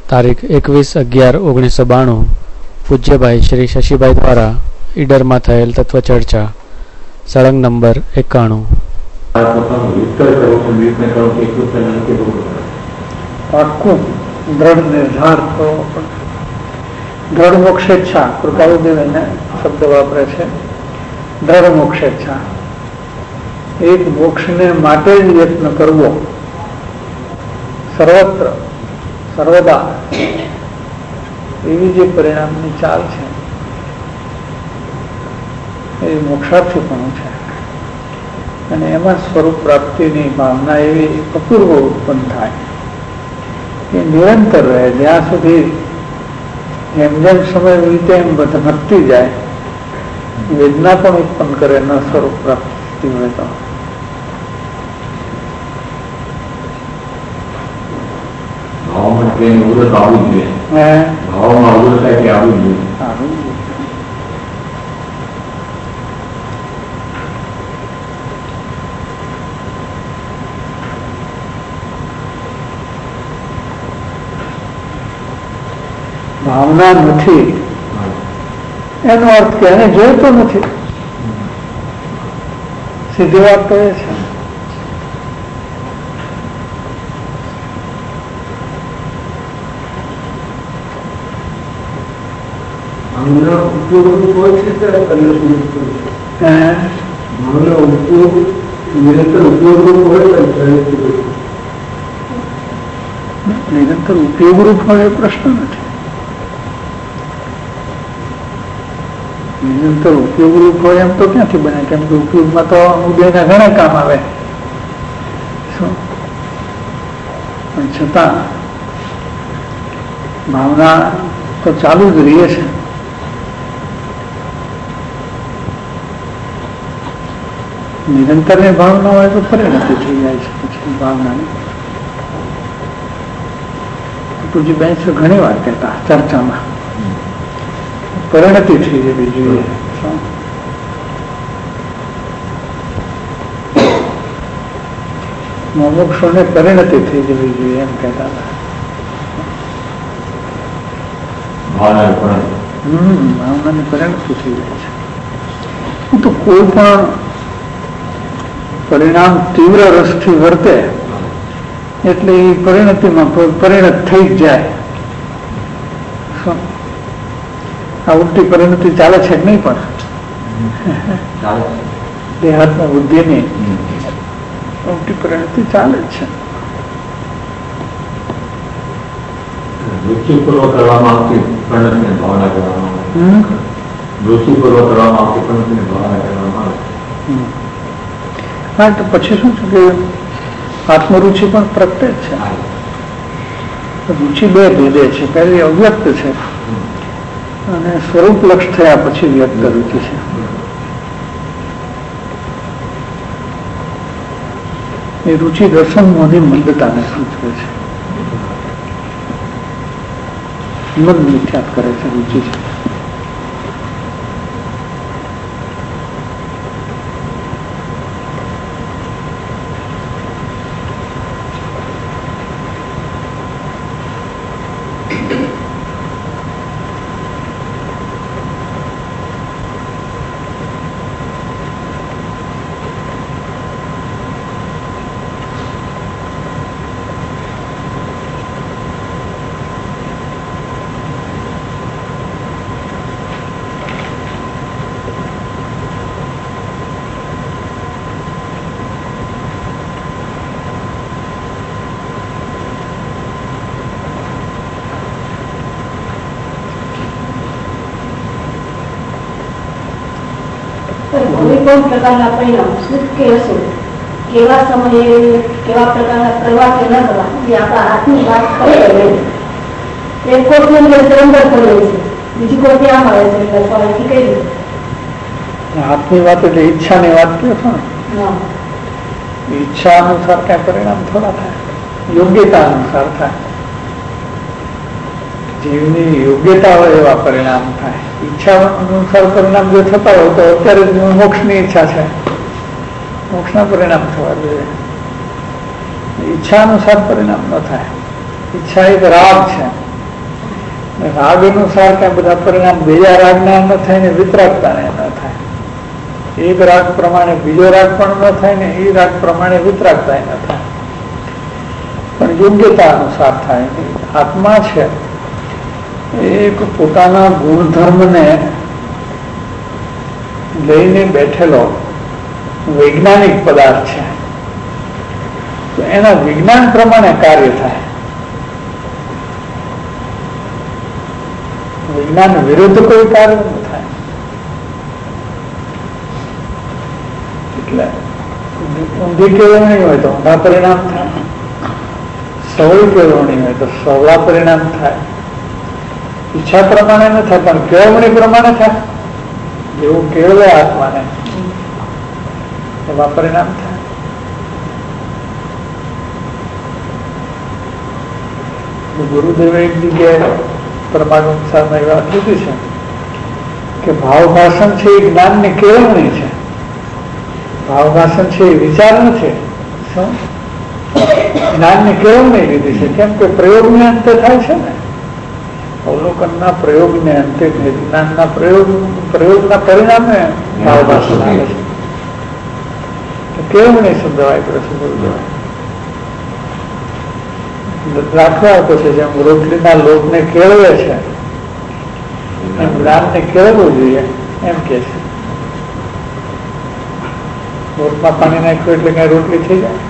તારીખ 21/11/1992 પૂજ્યભાઈ શ્રી શશીભાઈ દ્વારા ઈડરમાં થયેલ તત્વચર્ચા સળંગ નંબર 91. પાક્કું દ્રઢ નિર્ધાર કરવો પડે. દ્રઢ મોક્ષેચ્છા કૃપાલુદેવ એને શબ્દ વાપરે છે. દ્રઢ મોક્ષેચ્છા, એક મોક્ષને માટે જ યત્ન કરવો સર્વત્ર સર્વદા, એવી જે પરિણામની ચાલ છે એ મોક્ષાર્થીપણું છે. અને એમાં સ્વરૂપ પ્રાપ્તિની ભાવના એવી અપૂર્વ ઉત્પન્ન થાય એ નિરંતર રહે. જ્યાં સુધી જેમ જેમ સમય વીતે એમ વધતી જાય, વેદના પણ ઉત્પન્ન કરે ન સ્વરૂપ પ્રાપ્તિ હોય તો. ભાવના નથી એનો અર્થ કે એને જોઈતો નથી. સીધી વાત તો એ છે. નિરંતર ઉપયોગરૂપ હોય એ પ્રશ્ન નથી. નિરંતર ઉપયોગરૂપ હોય એમ તો ક્યાંથી બને? કેમ કે ઉપયોગમાં તો ઉદયના ઘણા કામ આવે. પણ છતાં ભાવના તો ચાલુ જ રહે છે. નિરંતરની ભાવના હોય તો પરિણતિ થઈ જાય છે પછી ભાવનાની. પૂજી બેન ઘણી વાર કહેતા ચર્ચામાં પરિણતિ થઈ જવી જોઈએ. મોક્ષોને પરિણતિ થઈ જવી જોઈએ એમ કહેતા હતા. ભાવનાની પરિણતિ થઈ જાય છે. તો કોઈ પણ પરિણામ તીવ્ર રસથી વર્તે એટલે એ પરિણતિમાં પરિણત થઈ જ જાય. આ ઉલટી પરિણતિ ચાલે છે કે નહીં? પણ દેહાત્મા બુદ્ધિની ઉલટી પરિણતિ ચાલે જ છે. રુચિપૂર્વક કરવામાં આવતી પરિણતિને ભાવના કરવામાં આવે. રુચિપૂર્વક કરવામાં આવતી પરિણતિને ભાવના કરવામાં આવે. હા, તો પછી શું છે કે આત્મરુચિ પણ પ્રગટે જ છે. રુચિ બે ભેદે છે. પહેલી અવ્યક્ત છે અને સ્વરૂપ લક્ષ થયા પછી વ્યક્ત રુચિ છે. એ રુચિ દર્શન મોની મંદતાને સૂચવે છે. મન મિથ્યાત કરે છે. રુચિ છે કોઈ પ્રકારના પરિણામ સુખ કે અસુખ, કેવા સમયે કેવા પ્રકારના કરવા કે ન કરવા, એ આપણા હાથની વાત કરે. એક કોર્ટની અંદર સરેન્ડર કરે છે, બીજી કોર્ટ ત્યાં મળે છે. કઈ રીતે હાથની વાત એટલે ઈચ્છાની વાત કહો છો ને? ઈચ્છા અનુસાર કઈ પરિણામ થોડા થાય, યોગ્યતા અનુસાર થાય. જીવની યોગ્યતા હોય એવા પરિણામ થાય. ઈચ્છા અનુસાર પરિણામ જો થતા હોય તો અત્યારે મોક્ષની ઈચ્છા છે, મોક્ષના પરિણામ થવા જોઈએ. ઈચ્છા અનુસાર પરિણામ ન થાય. ઈચ્છા એક રાગ છે, રાગ અનુસાર ક્યાં બધા પરિણામ બીજા રાગના ન થાય ને વિતરાગતાને ન થાય. એક રાગ પ્રમાણે બીજો રાગ પણ ન થાય ને એ રાગ પ્રમાણે વિતરાગતા ન થાય, પણ યોગ્યતા અનુસાર થાય. આત્મા છે એક પોતાના ગુણધર્મને લઈને બેઠેલો વૈજ્ઞાનિક પદાર્થ છે, તો એના વિજ્ઞાન પ્રમાણે કાર્ય થાય. વિજ્ઞાન વિરુદ્ધ કોઈ કાર્ય ન થાય. એટલે ઊંધી કેળવણી હોય તો ઊંધા પરિણામ થાય, સવળી કેળવણી હોય તો સવળા પરિણામ થાય. ઈચ્છા પ્રમાણે ન થાય પણ કેળવણી પ્રમાણે થાય. જેવું કેળવે આત્માને એવા પરિણામ થાય. ગુરુદેવે એક જગ્યાએ પરમાનંદ સાહેબ વાત લીધી છે કે ભાવ ભાષણ છે એ જ્ઞાનની કેળવણી છે. ભાવ ભાષણ છે એ વિચાર નથી, જ્ઞાનની કેળવણી લીધી છે. કેમ કે પ્રયોગને અંતે થાય છે ને, અવલોકનના પ્રયોગને અંતે જ્ઞાનના પ્રયોગના પરિણામે ભાવ ભાષણ આવે છે. કેળવણી શબ્દ વાપરે છે ગુરુદેવ. દાખલા આપે છે જેમ રોટલીના લોટને કેળવે છે એમ જ્ઞાનને કેળવવું જોઈએ એમ કે છે. લોટમાં પાણી નાખ્યું એટલે કઈ રોટલી થઈ જાય?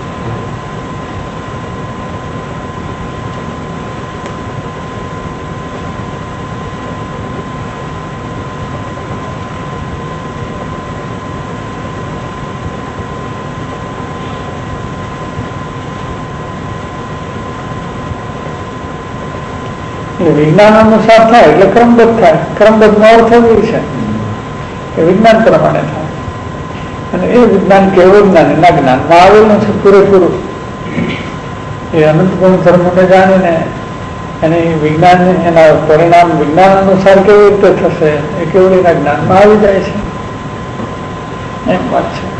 વિજ્ઞાન અનુસાર થાય એટલે ક્રમબદ્ધ થાય. ક્રમબદ્ધ નો અર્થ એવો છે કે વિજ્ઞાન પ્રમાણે થાય, અને એ વિજ્ઞાન કેવું જ્ઞાન એના જ્ઞાનમાં આવેલું છે પૂરેપૂરું. એ અનંત ગુણ ધર્મને જાણીને એને વિજ્ઞાન એના પરિણામ વિજ્ઞાન અનુસાર કેવી રીતે થશે એ કેવળ એના જ્ઞાનમાં આવી જાય છે એમ વાત છે.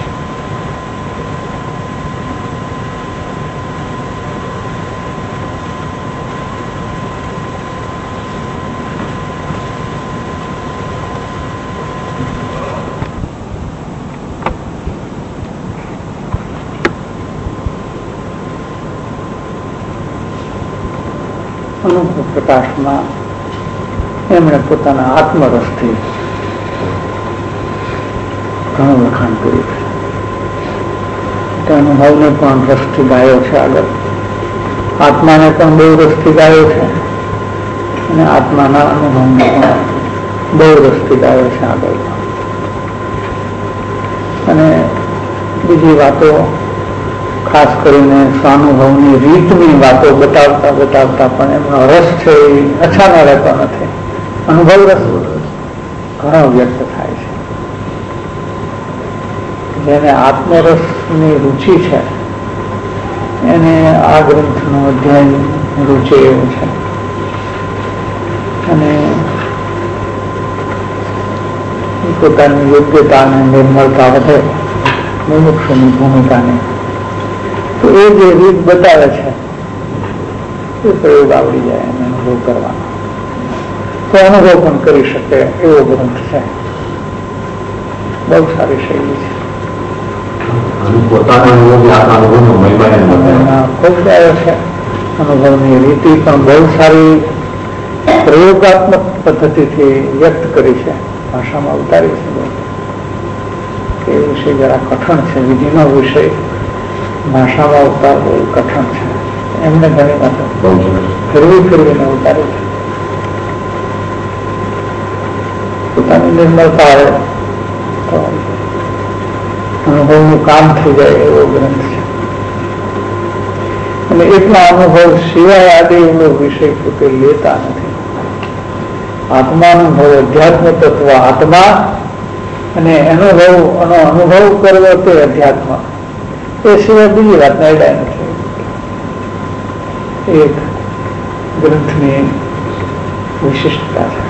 અનુભવ પ્રકાશમાં એમણે પોતાના આત્મરસથી ઘણું લખાણ કર્યું છે. અનુભવને પણ રસથી ગાયો છે આગળ, આત્માને પણ બહુ રસથી ગાયો છે, અને આત્માના અનુભવને પણ બહુ રસથી ગાયો છે આગળ. અને બીજી વાતો ખાસ કરીને સ્વાનુભવની રીતની વાતો બતાવતા બતાવતા પણ એમનો રસ છે એ અછાનો રહેતો નથી. અનુભવ રસ ઘણો વ્યક્ત થાય છે. જેને આત્મરસની રુચિ છે એને આ ગ્રંથનું અધ્યયન રુચિ એવું છે. અને પોતાની યોગ્યતાને નિર્મળતા વધે મુમુક્ષુની ભૂમિકાને, તો એ જે રીત બતાવે છે એ પ્રયોગ આવડી જાય એને અનુભવ કરવાનો, તો અનુભવ પણ કરી શકે એવો ગ્રંથ છે. બહુ સારી શૈલી છે. ખૂબ સારો છે. અનુભવની રીતિ પણ બહુ સારી પ્રયોગાત્મક પદ્ધતિથી વ્યક્ત કરી છે, ભાષામાં ઉતારી છે. કે એ વિષય જરા કઠણ છે, વિધિનો વિષય ભાષામાં ઉતારવો એ કઠણ છે. એમને ઘણી વાત ફેરવીને ઉતારી છે. પોતાની નિર્મળતા આવે તો અનુભવનું કામ થઈ જાય એવો ગ્રંથ છે. અને એટલા અનુભવ સિવાય આદિનો વિષય પોતે લેતા નથી. આત્માનુભવ, અધ્યાત્મ તત્વ આત્મા, અને અનુભવ કરવો તે અધ્યાત્મ, એ સિવાય બીજી વાત નાયડા નથી. એક ગ્રંથની વિશિષ્ટતા છે.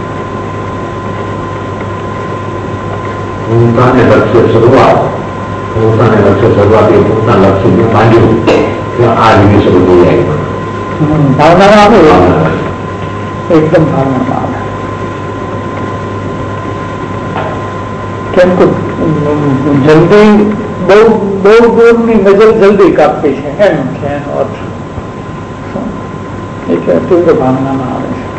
ભૂમિકાને લક્ષ્ય શરૂઆત પોતાને લક્ષ્ય શરૂઆતી પોતાના લક્ષ્ય માંડ્યું એટલે આ રીતે શરૂ થઈ જાય. ભાવનામાં આવે, એકદમ ભાવનામાં આવે. કેમ કે જલ્દી બહુ બહુ દૂરની નજર જલ્દી કાપી છે એમ છે એનો અર્થ. એ કે તીવ્ર ભાવનામાં આવે છે.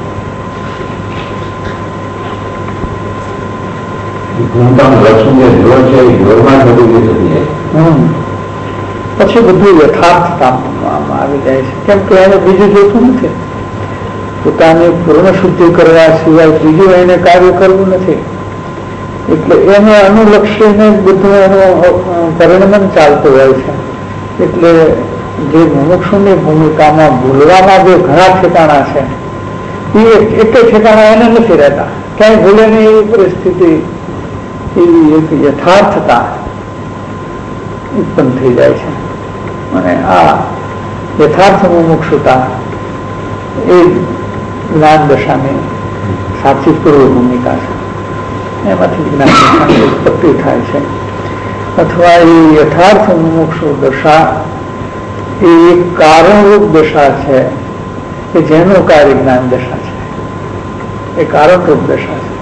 પછી બધું યથાર્થતામાં આવી જાય છે. કેમ કે એને બીજું જોતું નથી. પોતાની પૂર્ણ શુદ્ધિ કરવા સિવાય બીજું એને કાર્ય કરવું નથી. એટલે એને અનુલક્ષીને બધું એનું પરિણમન ચાલતું હોય છે. એટલે જે મુમુક્ષુની ભૂમિકામાં ભૂલવાના જે ઘણા ઠેકાણા છે એ એક ઠેકાણા એને નથી રહેતા. ક્યાંય ભૂલે નહીં એવી પરિસ્થિતિ, એવી એક યથાર્થતા ઉત્પન્ન થઈ જાય છે. અને આ યથાર્થ મુમુક્ષુતા એ જ્ઞાન દશાની સાચી પૂર્વ ભૂમિકા છે. એમાંથી જ્ઞાન દશાની ઉત્પત્તિ થાય છે. અથવા એ યથાર્થ મુમુક્ષુ દશા એ એક કારણરૂપ દશા છે કે જેનું કાર્ય જ્ઞાન દશા છે. એ કારણરૂપ દશા છે.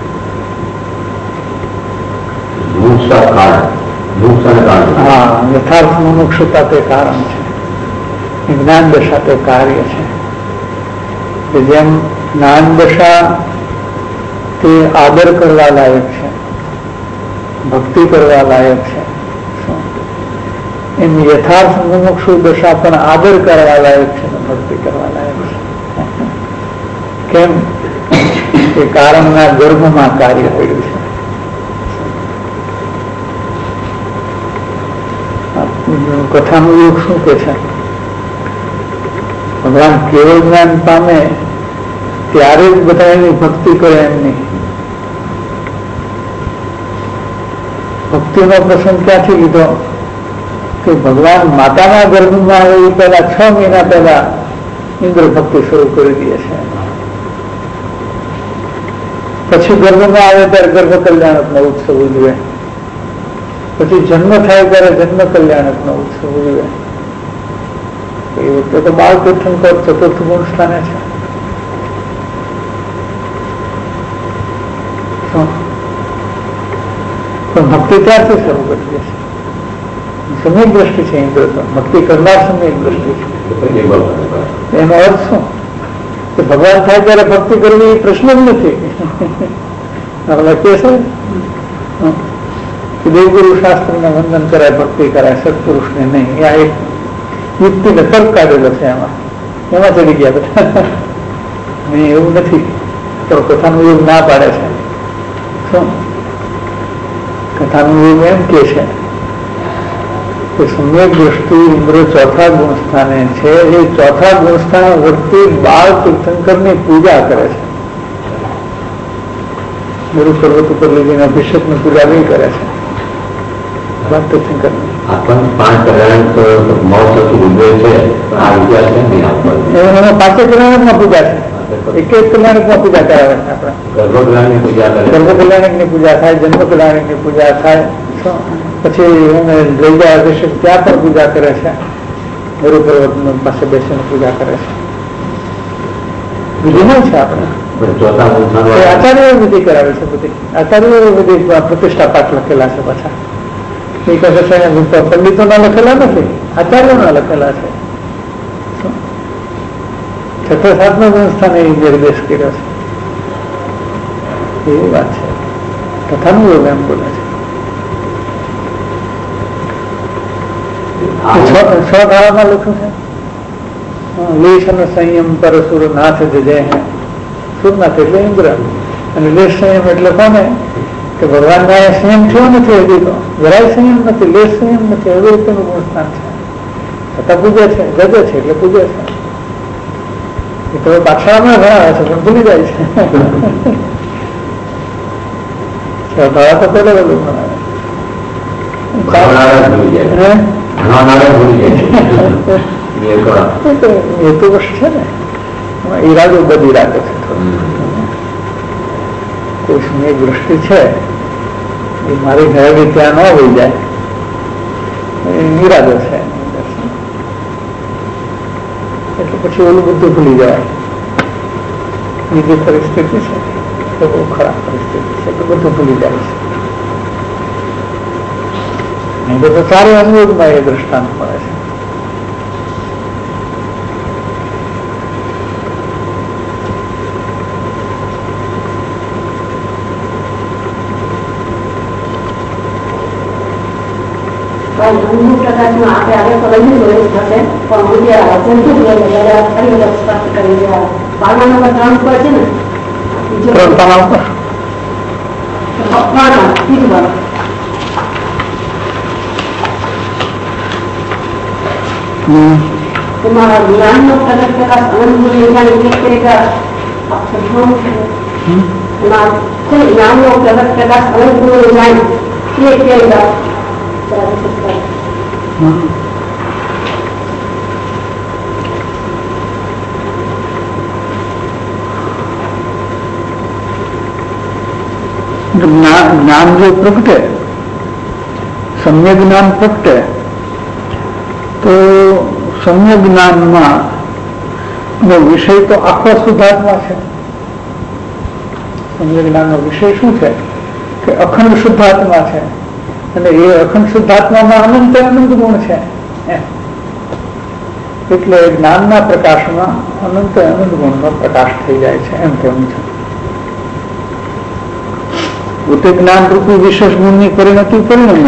હા, યથાર્થ મુમુક્ષુતા તે કારણ છે. જ્ઞાન દશા તે કાર્ય છે. કે જેમ જ્ઞાન દશા તે આદર કરવા લાયક છે, ભક્તિ કરવા લાયક છે, એમ યથાર્થ મુમુક્ષુ દશા પણ આદર કરવા લાયક છે, ભક્તિ કરવા લાયક છે. કેમ કે કારણના ગર્ભમાં કાર્ય કર્યું છે. કથાનું યુગ શું કે છે? ભગવાન કેવળ જ્ઞાન પામે ત્યારે જ બધા એની ભક્તિ કરે. એમની ભક્તિનો પ્રસંગ ક્યાંથી લીધો? કે ભગવાન માતાના ગર્ભમાં આવે એ પહેલા 6 મહિના પહેલા ઇન્દ્ર ભક્તિ શરૂ કરી દે છે. પછી ગર્ભમાં આવે ત્યારે ગર્ભ કલ્યાણકનો ઉત્સવ ઉજવે. પછી જન્મ થાય ત્યારે જન્મ કલ્યાણકનો ઉત્સવ ઉજવે. એ વખતે તો બાળ તીર્થંકર ચતુર્થ ગુણ સ્થાને છે. પણ ભક્તિ ત્યારથી શરૂ કરી દે છે. સમ્યક દ્રષ્ટિ છે ઇન્દ્ર તો. ભક્તિ કરનાર સમ્યક દ્રષ્ટિ છે. એનો અર્થ શું? કે ભગવાન થાય ત્યારે ભક્તિ કરવી એ પ્રશ્ન જ નથી. લખે છે કે દેવગુરુ શાસ્ત્રને વંદન કરાય, ભક્તિ કરાય, સત્પુરુષને નહીં. આ એક યુક્તિને તર્ક કાઢેલો છે. એમાં ચડી ગયા બધા. નહીં, એવું નથી. તો કથાનું યુગ ના પાડે છે. શું કથાનું યુગ એમ કે છે કે સમ્યક દ્રષ્ટિ ઇન્દ્ર ચોથા ગુણ સ્થાને છે. એ ચોથા ગુણ સ્થાને વર્તી બાળ તીર્થંકરની પૂજા કરે છે. ગુરુ પર્વત ઉપર લઈને અભિષેકની પૂજા નહીં કરે છે. બાળ તીર્થંકરની એમાં 5 કલ્યાણકમાં પૂજા છે. એક કલ્યાણકમાં પૂજા કરાવે છે. આપણે ગર્ભ કલ્યાણકની પૂજા થાય, જન્મ કલ્યાણકની પૂજા થાય. પછી લઈ જાય અભિષેક, ત્યાં પણ પૂજા કરે છે. ગુરુ પર્વત પાસે બેસીને પૂજા કરે છે. બીજું છે આપણે આચાર્ય વિધિ કરાવે છે. બધી આચાર્ય વિધિ પ્રતિષ્ઠા પાઠ લખેલા છે. પાછા એ કહે છે પંડિતોના લખેલા નથી, આચાર્યોના લખેલા છે. 6th 7th સંસ્થાને એ નિર્દેશ કર્યો છે. એવી વાત છે. કથાનું એવું એમ બોલે છે. 6 ધારામાં લખ્યું છે લેશ અને સંયમ પર સુરનાથ જય હે. સુરનાથ એટલે ઇન્દ્ર, અને લેશ સંયમ એટલે કોને? કે ભગવાનના સંયમ થયો નથી હજી તો. જરાય સંયમ નથી, લેશ સંયમ નથી. એવી રીતેનું ગુણસ્થાન છે. છતાં પૂજે છે, ગજે છે એટલે પૂજે છે. એ તો પાઠશાળામાં ભણાવે છે પણ ભૂલી જાય છે. ભાડા તો પેલા બધું ભણાવે. હેતુ વર્ષ છે ને, ઈરાદો બધી રાખે છે. કોઈ સમય દ્રષ્ટિ છે એ મારી ઘરે ત્યાં ન હોઈ જાય ઈરાદો છે એટલે પછી ઓલું બધું ભૂલી જવાય. બીજી પરિસ્થિતિ છે તો બહુ ખરાબ પરિસ્થિતિ છે તો બધું ભૂલી જાય છે. નહીં તો સારા અનુભવમાં એ દ્રષ્ટાંત મળે છે. અમુક પ્રકારનું આપણે આગળ તો લઈ લીધું થશે પણ હું કરી ગયા 12 નંબર 3 પર છે ને तुम्हारा ज्ञान નો પ્રગટ પ્રકાશ અનંત કરેગા જ્ઞાન નો પ્રગટ પ્રકાશ અનંત જાણ એ કહેગા ज्ञान जो प्रगटे सम्यक ज्ञान प्रगटे तो सम्यक ज्ञान में विषय तो आखो शुद्धात्मा है. सम्यक ज्ञान नो विषय शू है कि अखंड शुद्धात्मा है અને એ અખંડ શુદ્ધાત્મામાં અનંત અનંત ગુણ છે. એટલે જ્ઞાનના પ્રકાશમાં અનંત અનંત ગુણનો પ્રકાશ થઈ જાય છે એમ કેવું છે. પોતે જ્ઞાન રૂપી વિશેષ ગુણની પરિણતિ પરિણમે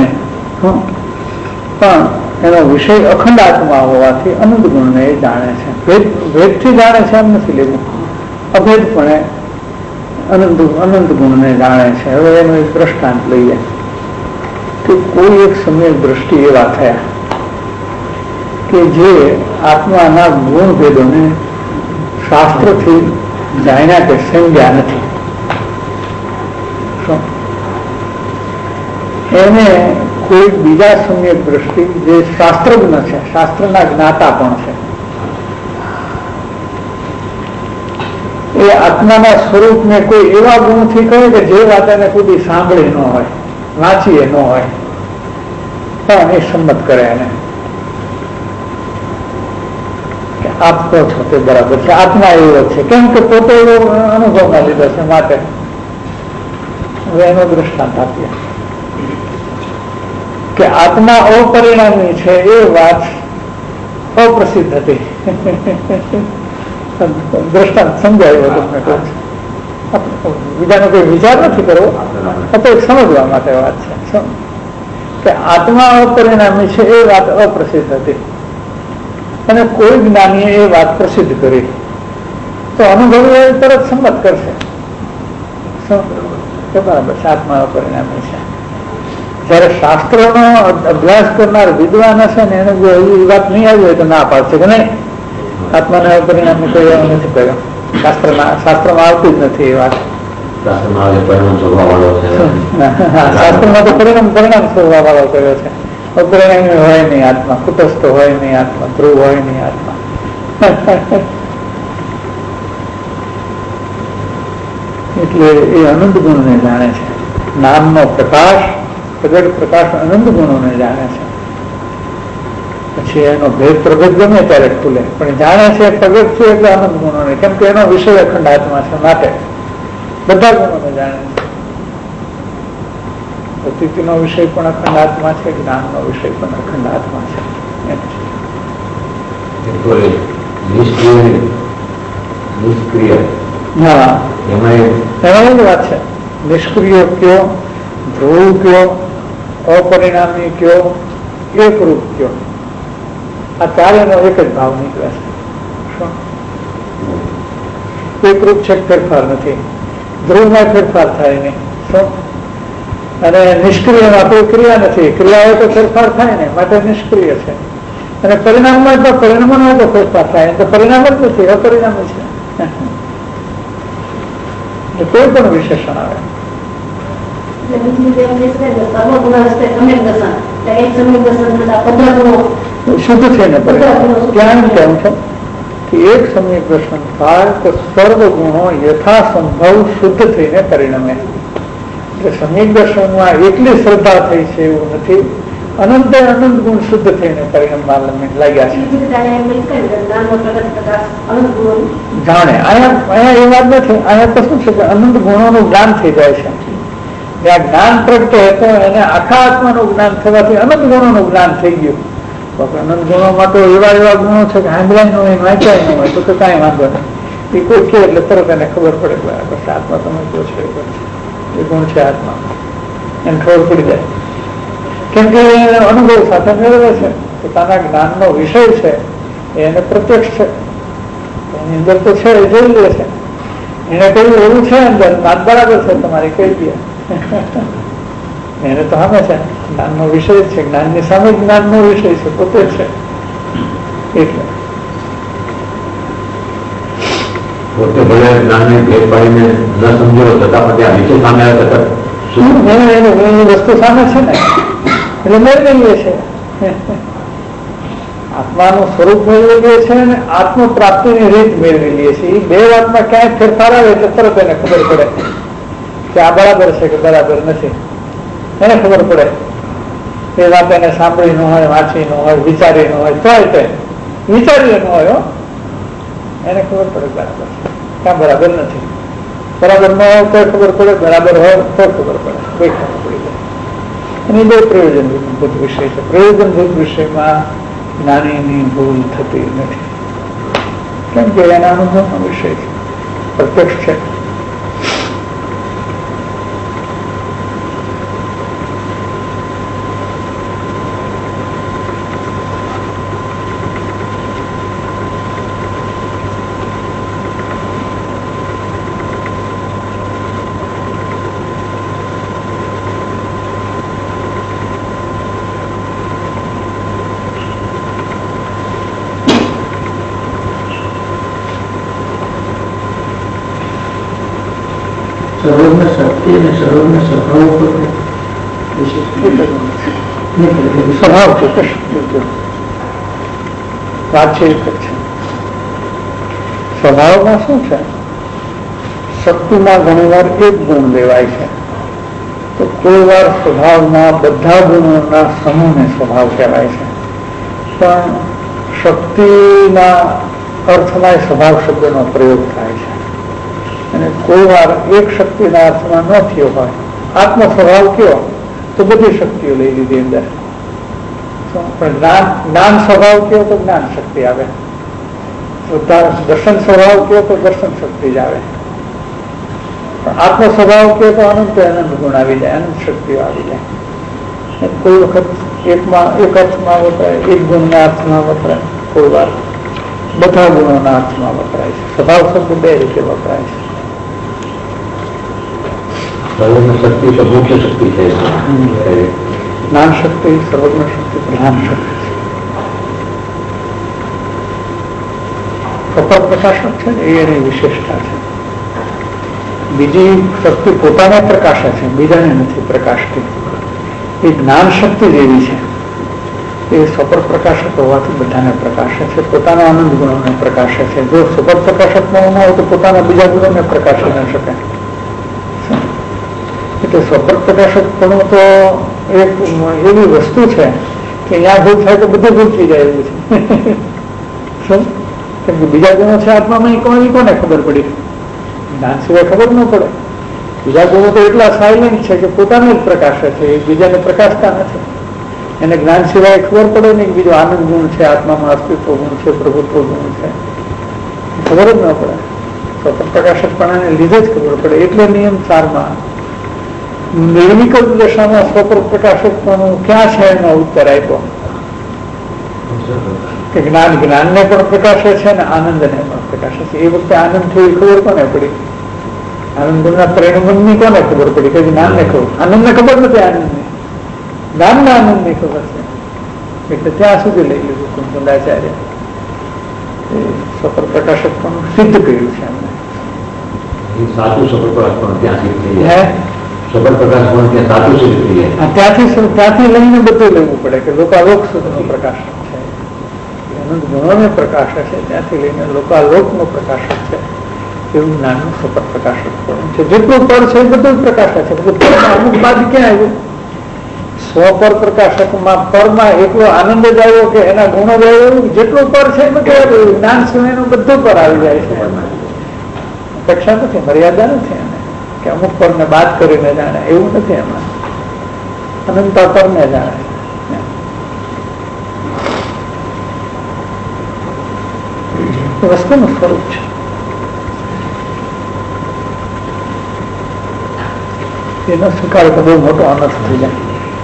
પણ એનો વિષય અખંડ આત્મા હોવાથી અનંત ગુણને એ જાણે છે. ભેદથી જાણે છે એમ નથી લેવું, અભેદપણે અનંત ગુણને જાણે છે. હવે એનું એક દ્રષ્ટાંત લઈએ કે કોઈ એક સમય દ્રષ્ટિ એવા થયા કે જે આત્માના ગુણ ભેદોને શાસ્ત્રથી જાણ્યા કે સમજ્યા નથી. એને કોઈ બીજા સમ્યક દ્રષ્ટિ જે શાસ્ત્રજ્ઞ છે, શાસ્ત્રના જ્ઞાતા પણ છે, એ આત્માના સ્વરૂપને કોઈ એવા ગુણથી કહે કે જે વાત એને કોઈ સાંભળી ન હોય, વાંચીએ ન હોય, પણ એ સંમત કરે એને કે આપ કહો છો તે બરાબર છે, આત્મા એવો છે, કેમ કે પોતે એવો અનુભવમાં લીધો છે. માટે હવે એનો દ્રષ્ટાંત આપીએ કે આત્મા અપરિણામી છે એ વાત અપ્રસિદ્ધ હતી. દ્રષ્ટાંત સમજાયું તમને કહું છું. બીજાનો કોઈ વિચાર નથી કરવો, તો સમજવા માટે વાત છે કે આત્મા અપરિણામી છે એ વાત અપ્રસિદ્ધ હતી અને કોઈ જ્ઞાનીએ એ વાત પ્રસિદ્ધ કરી તો અનુભવી તરત સંમત કરશે કે બરાબર છે, આત્મા અપરિણામી છે. જયારે શાસ્ત્રોનો અભ્યાસ કરનાર વિદ્વાન હશે ને એને જો એ વાત નહીં આવી હોય તો ના પાડશે કે નહીં, આત્માને અપરિણામી કોઈ એવું નથી કહ્યું. શાસ્ત્રમાં આવતી જ નથી એ વાત. શાસ્ત્રમાં તો પરિણામ સ્વભાવ વાળો કર્યો છે. અપરિણામી હોય નહીં આત્મા, કુટસ્થ હોય નહીં આત્મા, ધ્રુવ હોય નહીં આત્મા. એટલે એ અનંત ગુણને જાણે છે. નામનો પ્રકાશ, પ્રગટ પ્રકાશ અનંત ગુણોને જાણે છે. પછી એનો ભેદ પ્રગટ ગમે ત્યારે ખુલે, પણ જાણે છે પ્રગટ છે એટલે અનંત ગુણોને, કેમ કે એનો વિષય અખંડ આત્મા છે. માટે બધા ગુણોને જાણે છે. પ્રતીતિનો વિષય પણ અખંડ આત્મા છે, જ્ઞાનનો વિષય પણ અખંડ આત્મા છે. હા, એમાં જ વાત છે. નિષ્ક્રિય કયો, ધ્રુવ કયો, અપરિણામી કયો, એકરૂપ કયો, આ ચારેનો એક જ ભાવ નીકળે છે. એકરૂપ છે, ફેરફાર નથી. ધ્રુવમાં ફેરફાર થાય નહીં. અને નિષ્ક્રિયમાં કોઈ ક્રિયા નથી, ક્રિયા હોય તો ફેરફાર થાય ને, માટે નિષ્ક્રિય છે. અને પરિણામમાં તો પરિણામમાં તો ફેરફાર થાય તો પરિણામ જ નથી, અપરિણામી છે. કોઈ પણ વિશેષણ આવે શુદ્ધ થઈને ક્યાં કેમ છે કે એક સમ્યક દર્શન થાય તો સર્વ ગુણો યથાસંભવ શુદ્ધ થઈને પરિણમે. એટલે સમ્યક દર્શનમાં એટલી શ્રદ્ધા થઈ છે એવું નથી, અનંત અનંત ગુણ શુદ્ધ થઈને પરિણામ લાગ્યા છે. જાણે અહીંયા એ વાત નથી. અહીંયા તો શું છે કે અનંત ગુણોનું જ્ઞાન થઈ જાય છે. જ્યાં જ્ઞાન પ્રગટે તો એને આખા આત્માનું જ્ઞાન થવાથી અનંત ગુણોનું જ્ઞાન થઈ ગયું. અનંત ગુણોમાં તો એવા ગુણો છે કે હાંભળાય ન હોય, વાંચાય ન હોય તો કાંઈ વાંધો નહીં. એ કોઈ કહે એટલે તરત એને ખબર પડે કે બસ આત્મા તમે કહો છો એ ગુણ છે આત્મા, એને ખબર પડી જાય. કેમ કે અનુભવ સાથે મેળવે છે. પોતાના જ્ઞાનનો વિષય છે એને પ્રત્યક્ષ છે, એની અંદર તો છે એ જોઈ લે છે. એને કહ્યું એવું છે અંદર જ્ઞાન બરાબર છે તમારી કહી દે એને તો સામે છે. જ્ઞાનનો વિષય છે, જ્ઞાનની સામે જ્ઞાનનો વિષય છે, પોતે છે. એટલે પોતે ભલે જ્ઞાનને ભેદ પાડીને ન સમજો છતાં પણ ત્યાં નીચે સામે આવે એની વસ્તુ સામે છે ને એટલે મેળવીએ છે. આત્માનું સ્વરૂપ મેળવી લે છે અને આત્મ પ્રાપ્તિની રીત મેળવી લે છે. એ બે વાતમાં ક્યાંય ફેરફાર આવે એટલે તરત એને ખબર પડે કે આ બરાબર છે કે બરાબર નથી. એને ખબર પડે એ વાત એને સાંભળી ન હોય, વાંચી ન હોય, વિચારી ન હોય, તોય તે વિચારી ન હોય એને ખબર પડે બરાબર ક્યાં બરાબર નથી. બરાબર ન હોય તો ખબર પડે, બરાબર હોય તો ખબર પડે. બે ખબર પડી જાય. અને બે પ્રયોજનભૂત વિષય છે. પ્રયોજનભૂત વિષયમાં જ્ઞાનીની ભૂલ થતી નથી. કેમ કે એના અનુભવનો વિષય છે, પ્રત્યક્ષ છે. સર્વજ્ઞ શક્તિ અને સર્વજ્ઞ સ્વભાવ સ્વભાવ છે વાત છે. સ્વભાવમાં શું છે? શક્તિમાં ઘણી વાર એક ગુણ લેવાય છે તો કોઈ વાર સ્વભાવમાં બધા ગુણોના સમૂહને સ્વભાવ કહેવાય છે. પણ શક્તિના અર્થમાં સ્વભાવ શબ્દનો પ્રયોગ થાય છે અને કોઈ વાર એક શક્તિના અર્થમાં ન થયો હોય. આત્મ સ્વભાવ કયો તો બધી શક્તિઓ લઈ લીધી અંદર. પણ જ્ઞાન સ્વભાવ કયો તો જ્ઞાન શક્તિ આવે. દર્શન સ્વભાવ કયો તો દર્શન શક્તિ જ આવે. પણ આત્મ સ્વભાવ કયો તો અનંત અનંત ગુણ આવી જાય, અનંત શક્તિઓ આવી જાય. કોઈ વખત એક અર્થમાં વપરાય, એક ગુણના અર્થમાં વપરાય, કોઈ વાર બધા ગુણોના અર્થમાં વપરાય છે. સ્વભાવ શબ્દ બે રીતે વપરાય છે. શક્તિ તો મુખ્ય શક્તિ છે. જ્ઞાન શક્તિ, સર્વજ્ઞ શક્તિ, પ્રધાન શક્તિ છે. સફળ પ્રકાશક છે એ એની વિશેષતા છે. બીજી શક્તિ પોતાને પ્રકાશે છે, બીજાને નથી પ્રકાશતી. એ જ્ઞાન શક્તિ જેવી છે. એ સફળ પ્રકાશક હોવાથી બધાને પ્રકાશે છે, પોતાના આનંદ ગુણોને પ્રકાશે છે. જો સફળ પ્રકાશક ન હોય તો પોતાના બીજા ગુણોને પ્રકાશી ન શકે. એટલે સફળ પ્રકાશક પણ તો એક એવી વસ્તુ છે કે અહીંયા ભૂલ થાય તો બધું ભૂલ થઈ જાય એવું છે. કેમ કે બીજા ગુણો છે આત્મામાં કોને ખબર પડી? જ્ઞાન સિવાય ખબર ન પડે. બીજા ગુણો તો એટલા સાયલેન્ટ છે કે પોતાને જ પ્રકાશે છે, બીજાને પ્રકાશતા નથી. એને જ્ઞાન સિવાય ખબર પડે નહીં બીજો આનંદ ગુણ છે, આત્મામાં અસ્તિત્વ ગુણ છે, પ્રભુત્વ ગુણ છે, ખબર જ ન પડે. સફળ પ્રકાશકપણાને લીધે જ ખબર પડે. એટલે નિયમ 4માં નિર્વિકલ્પ દશામાં સ્વપર પ્રકાશકપણું ક્યાં છે એનો ઉત્તર આપ્યો કે જ્ઞાન જ્ઞાનને પણ પ્રકાશે છે અને આનંદને પણ પ્રકાશે છે. એ વખતે આનંદ થયું ખબર કોને પડી? આનંદના પરિણમની કોને ખબર પડી? કે જ્ઞાનને ખબર. આનંદને ખબર નથી, આનંદને જ્ઞાનના આનંદની ખબર છે. એટલે ત્યાં સુધી લઈ લીધું કુંકુંદાચાર્ય. એ સફળ પ્રકાશક પણ સિદ્ધ કર્યું છે એમને. સાચું સફળ પ્રકાશ પણ ત્યાં સિદ્ધ થઈ જાય. સફળ પ્રકાશ પણ ત્યાં સાચું સિદ્ધ થઈ જાય. ત્યાંથી લઈને બધું લેવું પડે કે લોકાલોક સુધીનો પ્રકાશક છે, અનંત ગુણોને પ્રકાશક છે, ત્યાંથી લઈને લોકાલોકનો પ્રકાશક છે. એવું જ્ઞાનનું સફળ પ્રકાશક પણ છે. જેટલું પડ છે એ બધું પ્રકાશક છે. અમુક બાદ ક્યાં આવ્યું? સ્વપર પ્રકાશકમાં પરમાં એટલો આનંદ જ આવ્યો કે એના ગુણો જ આવ્યો, જેટલું પર છે બધું જ્ઞાન સિવાયનું બધું પર આવી જાય છે. અપેક્ષા નથી, મર્યાદા નથી એને કે અમુક પરને બાદ કરીને જાણે, એવું નથી એમાં. અનંતા પરને જાણે. વસ્તુનું સ્વરૂપ છે. એનો સ્વીકાર તો બહુ મોટો અનર્થ થઈ જાય.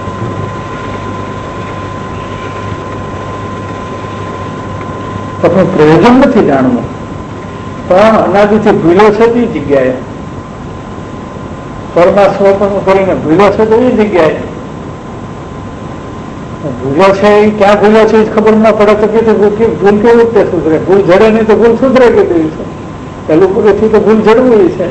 પણ પ્રયોજન નથી જાણવું, પણ અનાદિથી ભૂલો છે તે જગ્યાએ પરમાં સ્વપનું કરીને ભૂલો છે તો એ જગ્યાએ ભૂલો છે. એ ક્યાં ભૂલો છે એ ખબર ના પડે તો કે ભૂલ કેવી રીતે સુધરે? ભૂલ જડે નહીં તો ભૂલ સુધરે કેવી છે? પેલું પૂરેથી તો ભૂલ જડવું છે.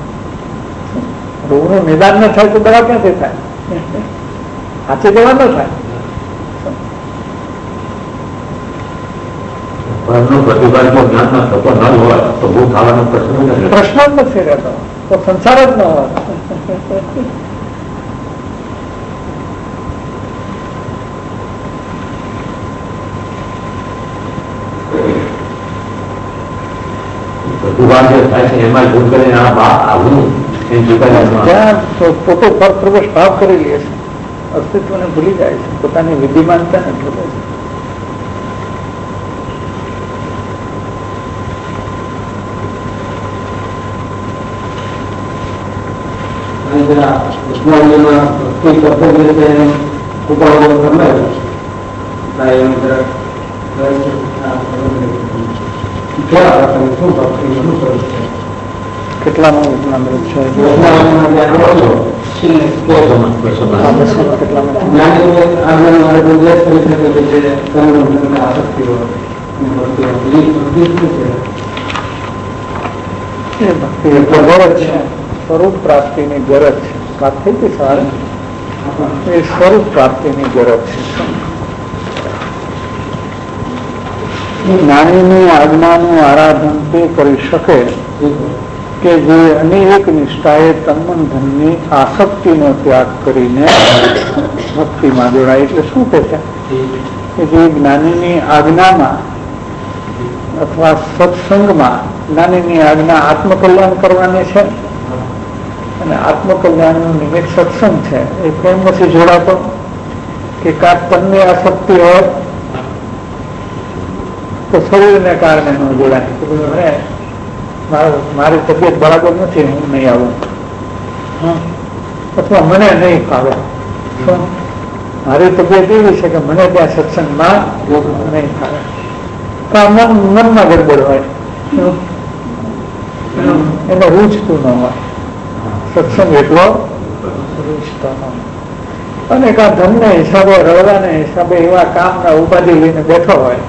રોગનું નિદાન ન થાય તો દવા ક્યાંથી થાય? સાચી દવા ન થાય. પ્રશ્ન જ નથી રહેતો તો સંસાર જ ન હોય. જ્યાં પોતે પર પ્રવેશ ભાવ કરી લે છે, અસ્તિત્વને ભૂલી જાય છે, પોતાની વિધિમાનતાને ભૂલે છે. કેટલામાં વિજ્ઞાન છે? સ્વરૂપ પ્રાપ્તિની ગરજ છે. વાત થઈ હતી સવારે. એ સ્વરૂપ પ્રાપ્તિની ગરજ છે. જ્ઞાનીની આજ્ઞાનું આરાધન તે કરી શકે કે જે અનેક નિષ્ઠાએ તન્મન ધનની આસક્તિનો ત્યાગ કરીને ભક્તિમાં જોડાય. એટલે શું કહે છે કે જે જ્ઞાનીની આજ્ઞામાં અથવા સત્સંગમાં, જ્ઞાનીની આજ્ઞા આત્મકલ્યાણ કરવાની છે અને આત્મકલ્યાણનું નિમિત્ત સત્સંગ છે, એ કેમ નથી જોડાતો? કે કાંક તનની આસક્તિ હોય તો શરીરને કારણે ન જોડાય. મારી તબિયત બરાબર નથી, હું નહીં આવું, અથવા મને નહીં ફાવે. મારી તબિયત એવી છે કે મને ત્યાં સત્સંગમાં નહીં ફાવે. મનમાં ગડબડ હોય, એને રૂચતું ન હોય, સત્સંગ એટલો રૂચતો ન હોય. અને કાં ધનના હિસાબે, રવડાના હિસાબે એવા કામના ઉપાધિ લઈને બેઠો હોય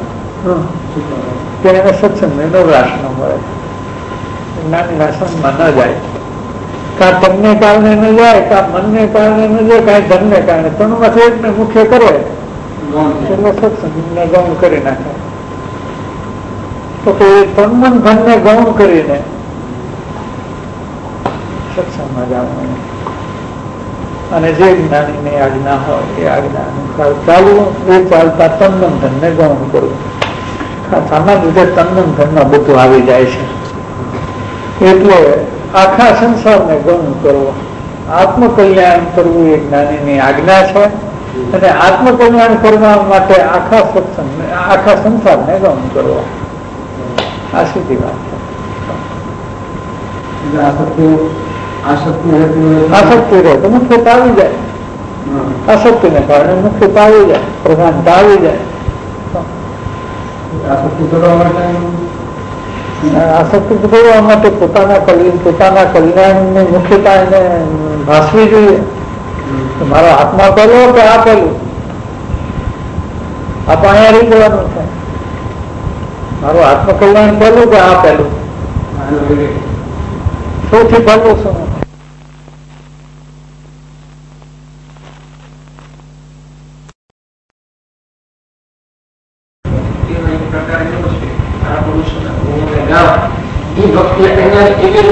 કે એને સત્સંગને નવરાશ ન મળે, જ્ઞાનીના સંગમાં ન જાય. કાં તનને કારણે ન જાય, કાં મનને કારણે ન જાય, કાંઈ ધનને કારણે. તનમાંથી એકને મુખ્ય કરે એટલે સત્સંગને ગૌણ કરી નાખે. તો કે તન્મન ધનને ગૌણ કરીને સત્સંગમાં જવાનું અને જે જ્ઞાનીની આજ્ઞા હોય એ આજ્ઞા અનુસાર ચાલવું. એ ચાલતા તન્મન ધનને ગૌણ કરવું. આના લીધે તન્મન ધનમાં બધું આવી જાય છે. એટલે આખા સંસારને ગૌણ કરવો, આત્મકલ્યાણ કરવું એ જ્ઞાનીની આજ્ઞા છે. અને આત્મકલ્યાણ કરવા માટે આખા સત્સંગને, આખા સંસારને ગૌણ કરવો, આ સીધી વાત છે. આસક્તિ રહે તો મુખ્યતા આવી જાય. આસક્તિને કારણે મુખ્યતા આવી જાય, પ્રધાનતા આવી જાય. આસક્તિ કરવા માટે પોતાના કલ્યાણની મુખ્યતા એને ભાસવી જોઈએ. મારા હાથમાં પેલો કે આ પેલું, આ પાણી રહી જવાનું છે. મારું આત્મકલ્યાણ પેલું કે આ પેલું? સૌથી પહેલું શું?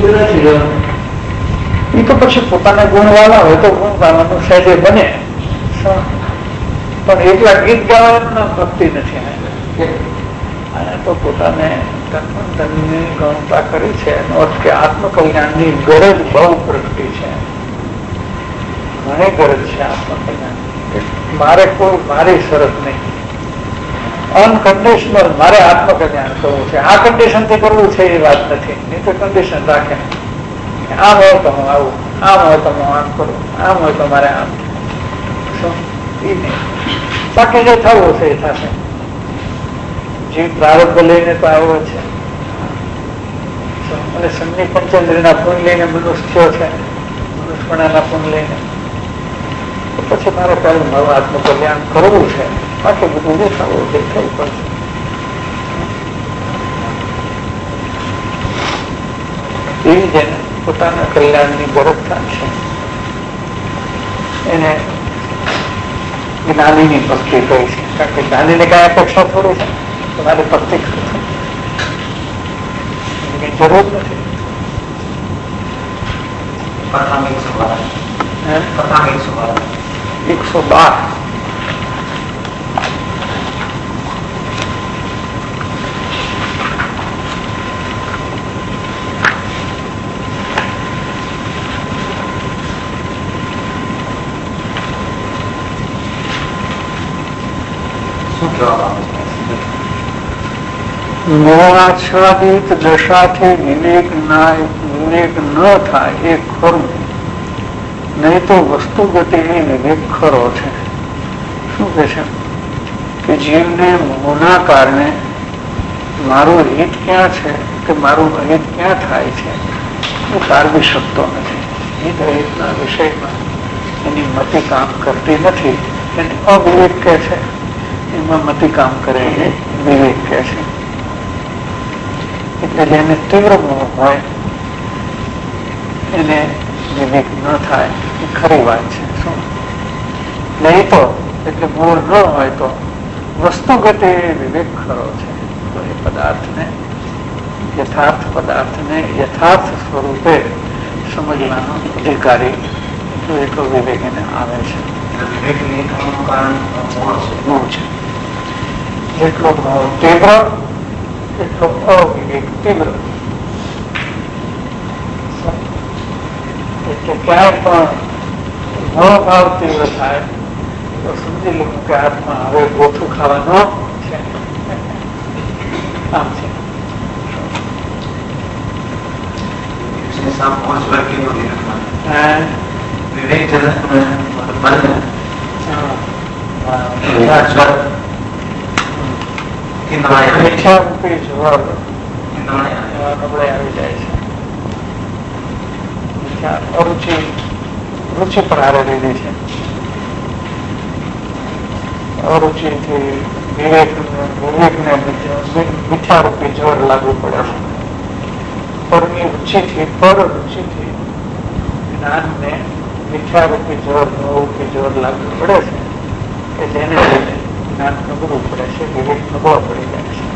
એ તો પછી પોતાના ગુણ વાળા હોય તો ગુણ પામવાનું સહેજે બને, પણ એકલા ગીત ગાવાનું નામ ભક્તિ નથી. અને તો પોતાને ધનની ગણતા કરી છે. એનો અર્થ કે આત્મકલ્યાણની ગરજ બહુ પ્રગટી છે. ઘણી ગરજ છે આત્મકલ્યાણ. મારે કોઈ મારી શરત નહીં, અનકન્ડિશનલ મારે આત્મકલ્યાણ કરવું છે. આ કન્ડિશન થી કરવું છે એ વાત નથી. નહીં તો કન્ડિશન રાખે, આમ હોય તો હું આવું, આમ હોય તો હું આમ કરું, આમ હોય તો મારે આમ. શું એ નહીં. બાકી જે થવું છે એ થશે. જીવ પ્રારબ્ધ લઈને તો આવ્યો છે અને સન્ની પંચેન્દ્રના પૂન લઈને મનુષ્ય છે, મનુષ્યપણાના પૂન લઈને. તો પછી મારે પહેલું મારું આત્મકલ્યાણ કરવું છે. બાકી બધું જે થવું તે થઈ પડશે. એવી જેને પોતાના કલ્યાણની ગરજ થશે એને જ્ઞાનીની ભક્તિ કહી છે. કારણ કે જ્ઞાનીને કઈ અપેક્ષા થોડી છે તમારે ભક્તિ કઈ જરૂર નથી. પ્રથમ 112 શું કહેવા માંગે છે? મોહાચ્છાદિત દશાથી વિવેક ન થાય એ ખરું, નહીં તો વસ્તુગતિ એ વિવેક ખરો છે. શું કે છે કે જીવને મોહના કારણે મારું હિત ક્યાં છે કે મારું અહિત ક્યાં થાય છે એ તારવી શકતો નથી. હિત અહિતના વિષયમાં એની મતિ કામ કરતી નથી. એને અવિવેક કહે છે, એમાં મતિ કામ કરે એ વિવેક કહે છે. એટલે જેને તીવ્ર મોહ હોય એને વિવેક ન થાય એ ખરી વાત છે. શું નહીં તો એટલે મોહ ન હોય તો વસ્તુગત એ વિવેક ખરો છે. તો એ પદાર્થને યથાર્થ પદાર્થને યથાર્થ સ્વરૂપે સમજવાનો અધિકારી તો એટલો વિવેક એને આવે છે. મોહ છે. જેટલો મોહ તીવ્ર એટલો અવિવેક તીવ્ર. એટલે ક્યાંય પણ મોહ ભાવ તીવ્ર થાય તો સમજી લેવું કે આત્મા હવે ગોથું ખાવાનો છે. આમ છે. મીઠા રૂપી જવાબ નબળાઈ આવી જાય છે. અરુચિ રુચિ પણ હારે લીધી છે. અરુચિથી વિવેકને મીઠા રૂપી જોર લાગુ પડે છે. પરની રુચિથી પર રુચિથી જ્ઞાનને મીઠા રૂપી જોર લાગુ પડે છે કે જેને લઈને જ્ઞાન નબળું પડે છે, વિવેક નબળો પડી જાય છે.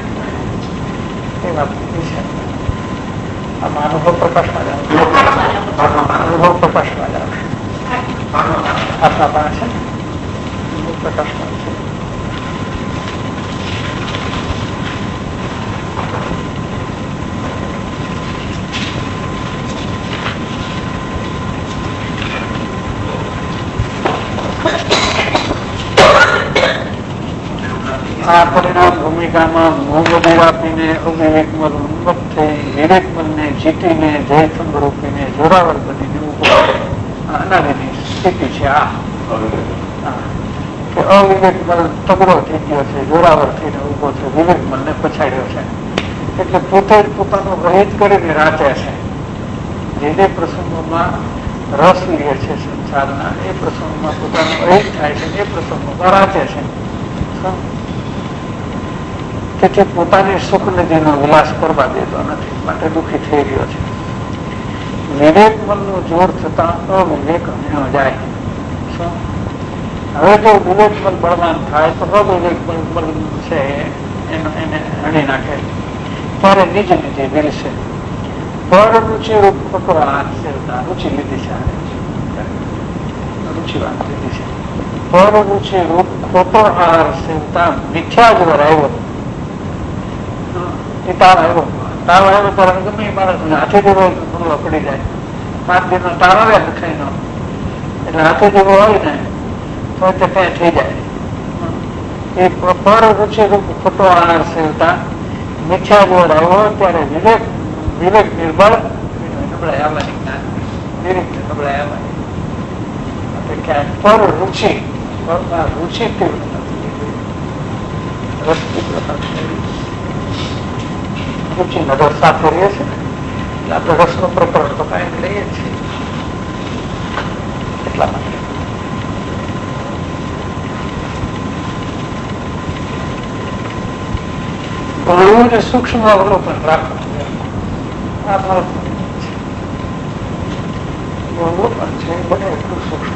એ વાત છે. આમાં અનુભવ પ્રકાશમાં જાવ, અનુભવ પ્રકાશમાં જાવ, આપણા પાસે અનુભવ પ્રકાશમાં છે. આ પરિણામ ભૂમિકામાં મોહબધી આપીને અવિવેકમલ ઉન્મત્ત થઈ વિવેકમલને જીતીને જયસ્તંભ રૂપીને જોરાવર બનીને ઉભો અનાદિની સ્થિતિ છે. આ કે અવિવેકમલ તગડો થઈ ગયો છે, જોરાવર થઈને ઉભો છે, વિવેકમલને પછાડ્યો છે. એટલે પોતે જ પોતાનું રહિત કરીને રાચે છે. જે જે પ્રસંગોમાં રસ લે છે સંસારના એ પ્રસંગોમાં પોતાનું અહિત થાય છે, એ પ્રસંગોમાં રાચે છે. તેથી પોતાની સુખ નદીનો વિલાસ કરવા દેતો નથી, માટે દુઃખી થઈ રહ્યો છે. વિવેક મનનું જોર થતા અવિવેક અણ્યો જાય. શું હવે જો વિવેક મન બળવાન થાય તો અવિવેક બળ છે એને હણી નાખે ત્યારે નિજ નીતિ વિલશે. પર રુચિ રૂપ પકવાન રુચિ લીધી છે, રુચિવાન લીધી છે. પર રુચિ રૂપ ખોટો આહાર સેવતા મિથ્યા જ આવ્યો. એ તાવ આવ્યો ત્યારે ગમે એ માણસ હાથે જેવો પડી જાય. 5 દિનનો તાવ આવે લખાઈ નો એટલે હાથે જેવો હોય ને તો તે કઈ થઈ જાય. એ પર રુચિ રૂપ ખોટો આહાર સેવતા મિથ્યા જો આવ્યો ત્યારે વિવેક નિર્બળ નબળાઈ આવવાની નબળાઈ આવવાની. પર રુચિ રુચિ કેવી રુચિ નજર સાથે રહે છે એટલે આપણે રસનો પ્રકરણ તો કાંઈ લઈએ છીએ એટલા માટે. સૂક્ષ્મ અવલોકન રાખવું અવલોકન છે બને એટલું સૂક્ષ્મ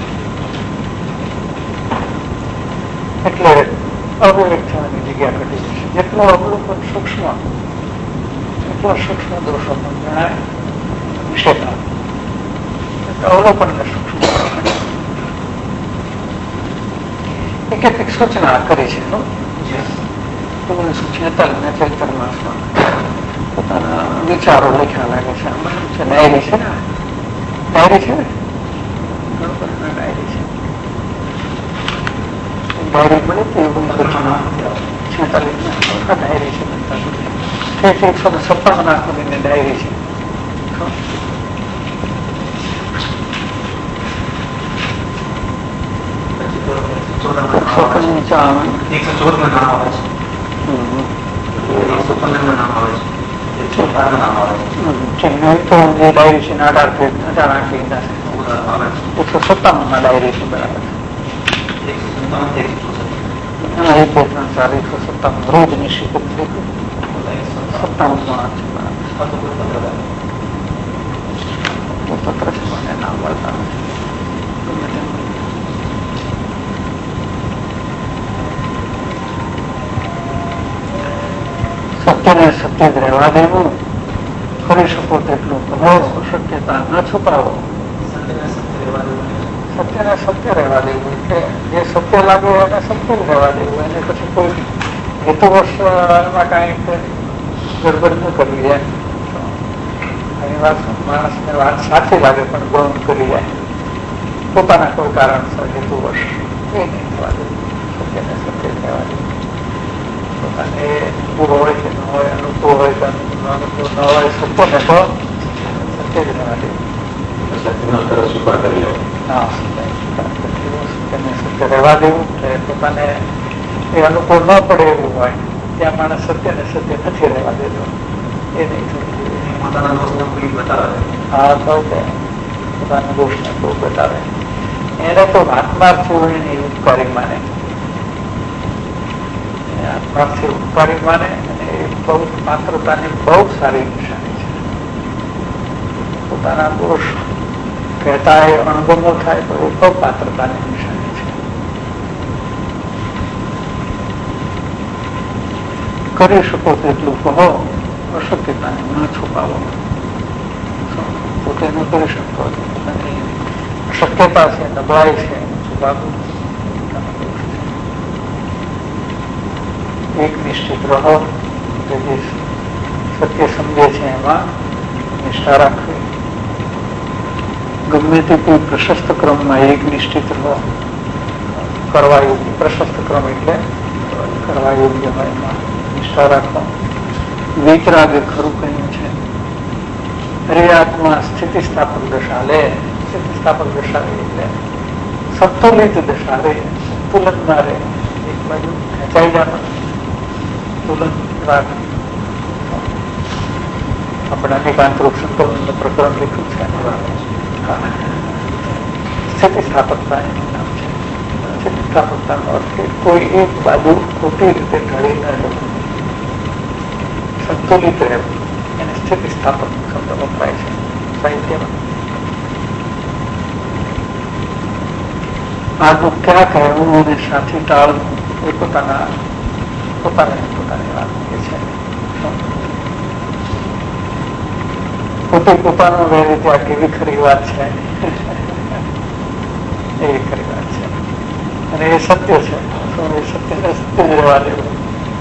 એટલે અવિવેક થવાની જગ્યા ઘટી જશે. જેટલું અવલોકન સૂક્ષ્મ એટલો સૂક્ષ્મ દોષો પણ જણાય નિષેધા. અવલોકન ને સૂક્ષ્મ એક સૂચના કરી છે. પોતાના વિચારો લખ્યા લાગે છે. ડાયરી છે ને ડાયરી છે ડાયરી મળે તો 1946 ડાયરી છે. 157 સુધીની ડાયરી છે. ડાયરી છે 157 માં ડાયરી છે. બરાબર 157 રોજ નિશ્ચિત 57 પત્ર છે મને નામ મળતા સત્યને સત્ય જ રહેવા દેવું. કરી શકો તેટલું કહો. શક્યતા ન છુપાવો. સત્યને સત્ય રહેવા દેવું એટલે જે સત્ય લાગે એને સત્ય જ રહેવા દેવું. એને પછી કોઈ હેતુવશ એમાં કાંઈ ગડબડ ન કરવી જાય. ઘણી વાર માણસને વાત સાચી લાગે પણ ગૌણ કરી જાય પોતાના કોઈ કારણસર હેતુવશ. એ નહીં થવા દેવું. સત્યને સત્ય જ રહેવા દેવું. પોતાને અનુકૂળ હોય કે ન હોય, અનુકૂળ હોય કે અનુકૂળ ન હોય, સત્યને તો સત્ય જ રહેવા દેવું. સત્ય રહેવા દેવું પોતાને એ અનુકૂળ ન પડે એવું હોય ત્યાં માણસ સત્યને સત્ય નથી રહેવા દેતો. એ નહીં પોતાના દોષને બતાવે. હા તો પોતાના દોષને બહુ બતાવે. એને તો આત્માર્થી હોય ને એ ઉપકારી માને. આત્માર્થી ઉપકારી માને અને એ બહુ પાત્રતાની બહુ સારી નિશાની છે. પોતાના દોષ કહેતા એ અણગમો થાય તો એ બહુ પાત્રતાની નિશાની છે. કરી શકો તેટલું કહો. અશક્યતાને ન છુપાવો. પોતે ન કરી શકતો પોતાની શક્યતા છે, નબળાઈ છે, છુપાવવું એક નિશ્ચિત રહો. જે સત્ય સમજે છે એમાં નિષ્ઠા રાખવી. ગમે તે કોઈ પ્રશસ્ત ક્રમમાં એક નિશ્ચિત રહો. કરવા યોગ્ય પ્રશસ્ત ક્રમ એટલે કરવા યોગ્ય હોય એમાં નિષ્ઠા રાખો. વિતરાગે ખરું કહ્યું છે. હરે આત્મા સ્થિતિસ્થાપક દશા લે. સ્થિતિસ્થાપક દશા એટલે સંતુલિત દશા રે. સંતુલન ના રે. એક બાજુ ખેંચાઈ જાય સંતુલન રાખ. આપણે અનેકાંતરૂપ સંતુલનનું પ્રકરણ લખ્યું છે. સ્થિતિસ્થાપકતા એનું નામ છે. સ્થિતિસ્થાપકતાનો અર્થ કોઈ એક બાજુ ખોટી રીતે ઢળી ન જવું, સંતુલિત રહેવું. એને સ્થિતિસ્થાપક શબ્દ વપરાય છે સાહિત્યમાં. આનું ક્યાં કહેવું અને સાથી ટાળવું એ પોતાની વાત એ છે. પોતે પોતાનો વેરી ત્યાં કેવી ખરી વાત છે. એવી ખરી વાત છે. અને એ સત્ય છે. એ સત્યને સત્ય રહેવા દેવું.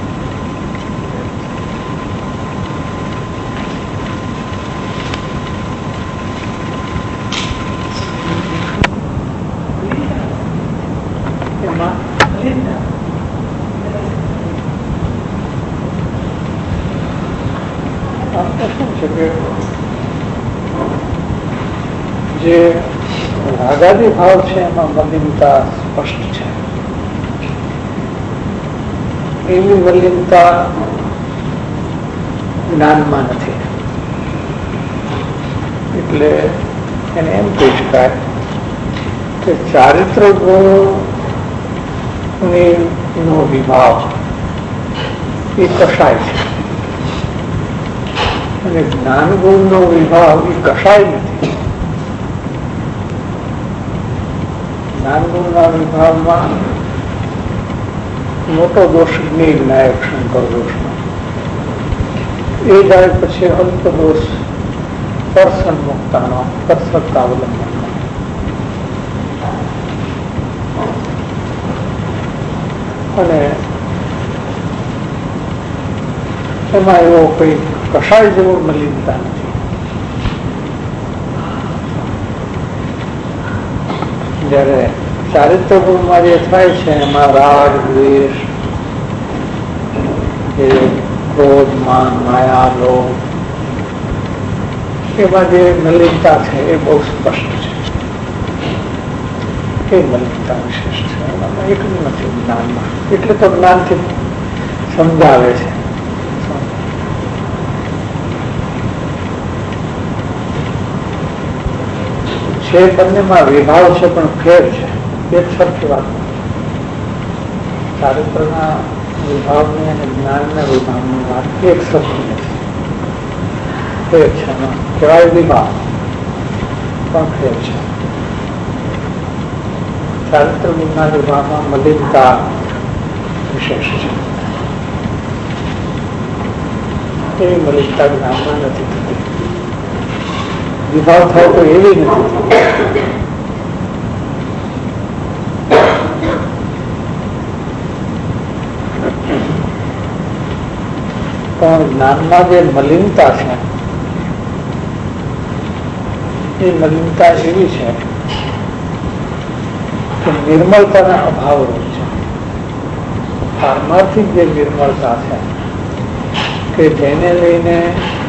જે રાગાદી ભાવ છે એમાં મલિનતા સ્પષ્ટ છે. એવી મલિનતા જ્ઞાનમાં નથી. એટલે એને એમ કહી શકાય કે ચારિત્ર ગુણનો વિભાવ એ કશાય છે અને જ્ઞાન ગુણનો વિભાવ એ કશાય નથી. જ્ઞાન ગુણના વિભાવમાં મોટો દોષ નિર્ણાયક શંકર દોષનો, એ જાય પછી અલ્પ દોષ પરસન્મુક્તાનો પરસત્તાવલંબનનો. અને એમાં એવો કઈ કશાય જેવો મલિનતા નથી. જયારે ચારિત્ર ગુણમાં જે થાય છે એમાં રાગ દ્વેષ, ક્રોધ માન માયા લોભ, એમાં જે મલિનતા છે એ બહુ સ્પષ્ટ છે. એ મલિનતા વિશેષ છે. એમાં એટલું નથી જ્ઞાનમાં. એટલે તો જ્ઞાનથી સમજાવે છે. છે બંનેમાં વિભાવ છે પણ ફેર છે. એક સરખી વાત. ચારિત્રના વિભાવની અને જ્ઞાનના વિભાવની વાત એક સરખી નથી. ફેર છે. કહેવાય વિભાવ પણ ફેર છે. ચારિત્ર ગુણના વિભાવમાં મલિનતા વિશેષ છે. એવી મલિનતા જ્ઞાનમાં નથી થતી. વિભાવ થાય તો એવી નથી. પણ જ્ઞાનમાં જે મલિનતા છે એ મલિનતા એવી છે કે નિર્મળતાના અભાવ રૂપ છે. પારમાર્થિક જે નિર્મળતા છે કે જેને લઈને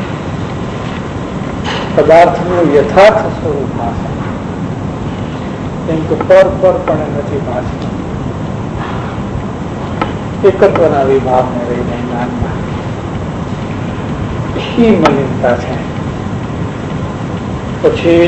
પદાર્થનું યથાર્થ સ્વરૂપમાં છે, કેમ કે પણ નથી ભાષતા. એકત્વના વિભાવને લઈને જ્ઞાનમાં એ મલિનતા છે. પછી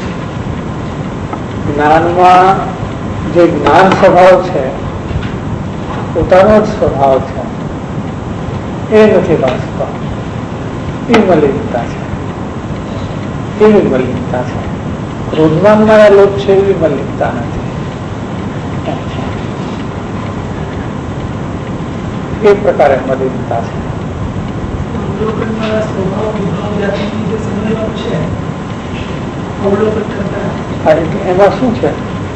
જ્ઞાનમાં જે જ્ઞાન સ્વભાવ છે, પોતાનો જ સ્વભાવ છે, એ નથી ભાષતો. એ મલિનતા છે. એવી મલિનતા છે. ક્રોધમાનના લોક છે એવી મલિનતા નથી. એ પ્રકારે મલિનતા છે. એમાં શું છે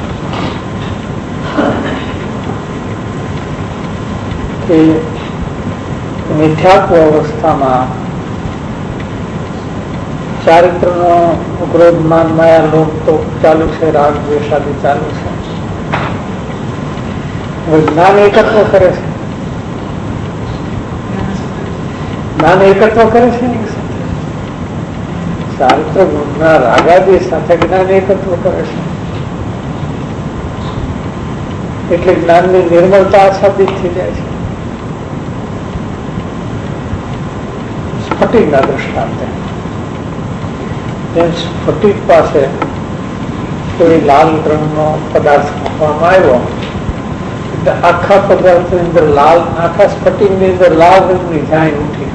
કે મિથ્યાત્વ અવસ્થામાં ચારિત્રનો ક્રોધ માન માયા લોભ તો ચાલુ છે, રાગ દ્વેષાદિ ચાલુ છે. જ્ઞાન એકત્વ કરે છે. જ્ઞાન એકત્વ કરે છે. ચારિત્ર ગુણના રાગાદી સાથે જ્ઞાન એકત્વ કરે છે. એટલે જ્ઞાનની નિર્મળતા આચ્છાદિત થઈ જાય છે. સ્ફટિકના દ્રષ્ટાંતે સ્ફટિક પાસે કોઈ લાલ રંગનો પદાર્થ મૂકવામાં આવ્યો એટલે આખા પદાર્થની અંદર લાલ, આખા સ્ફટિકની અંદર લાલ રંગની ઝાંય ઉઠી.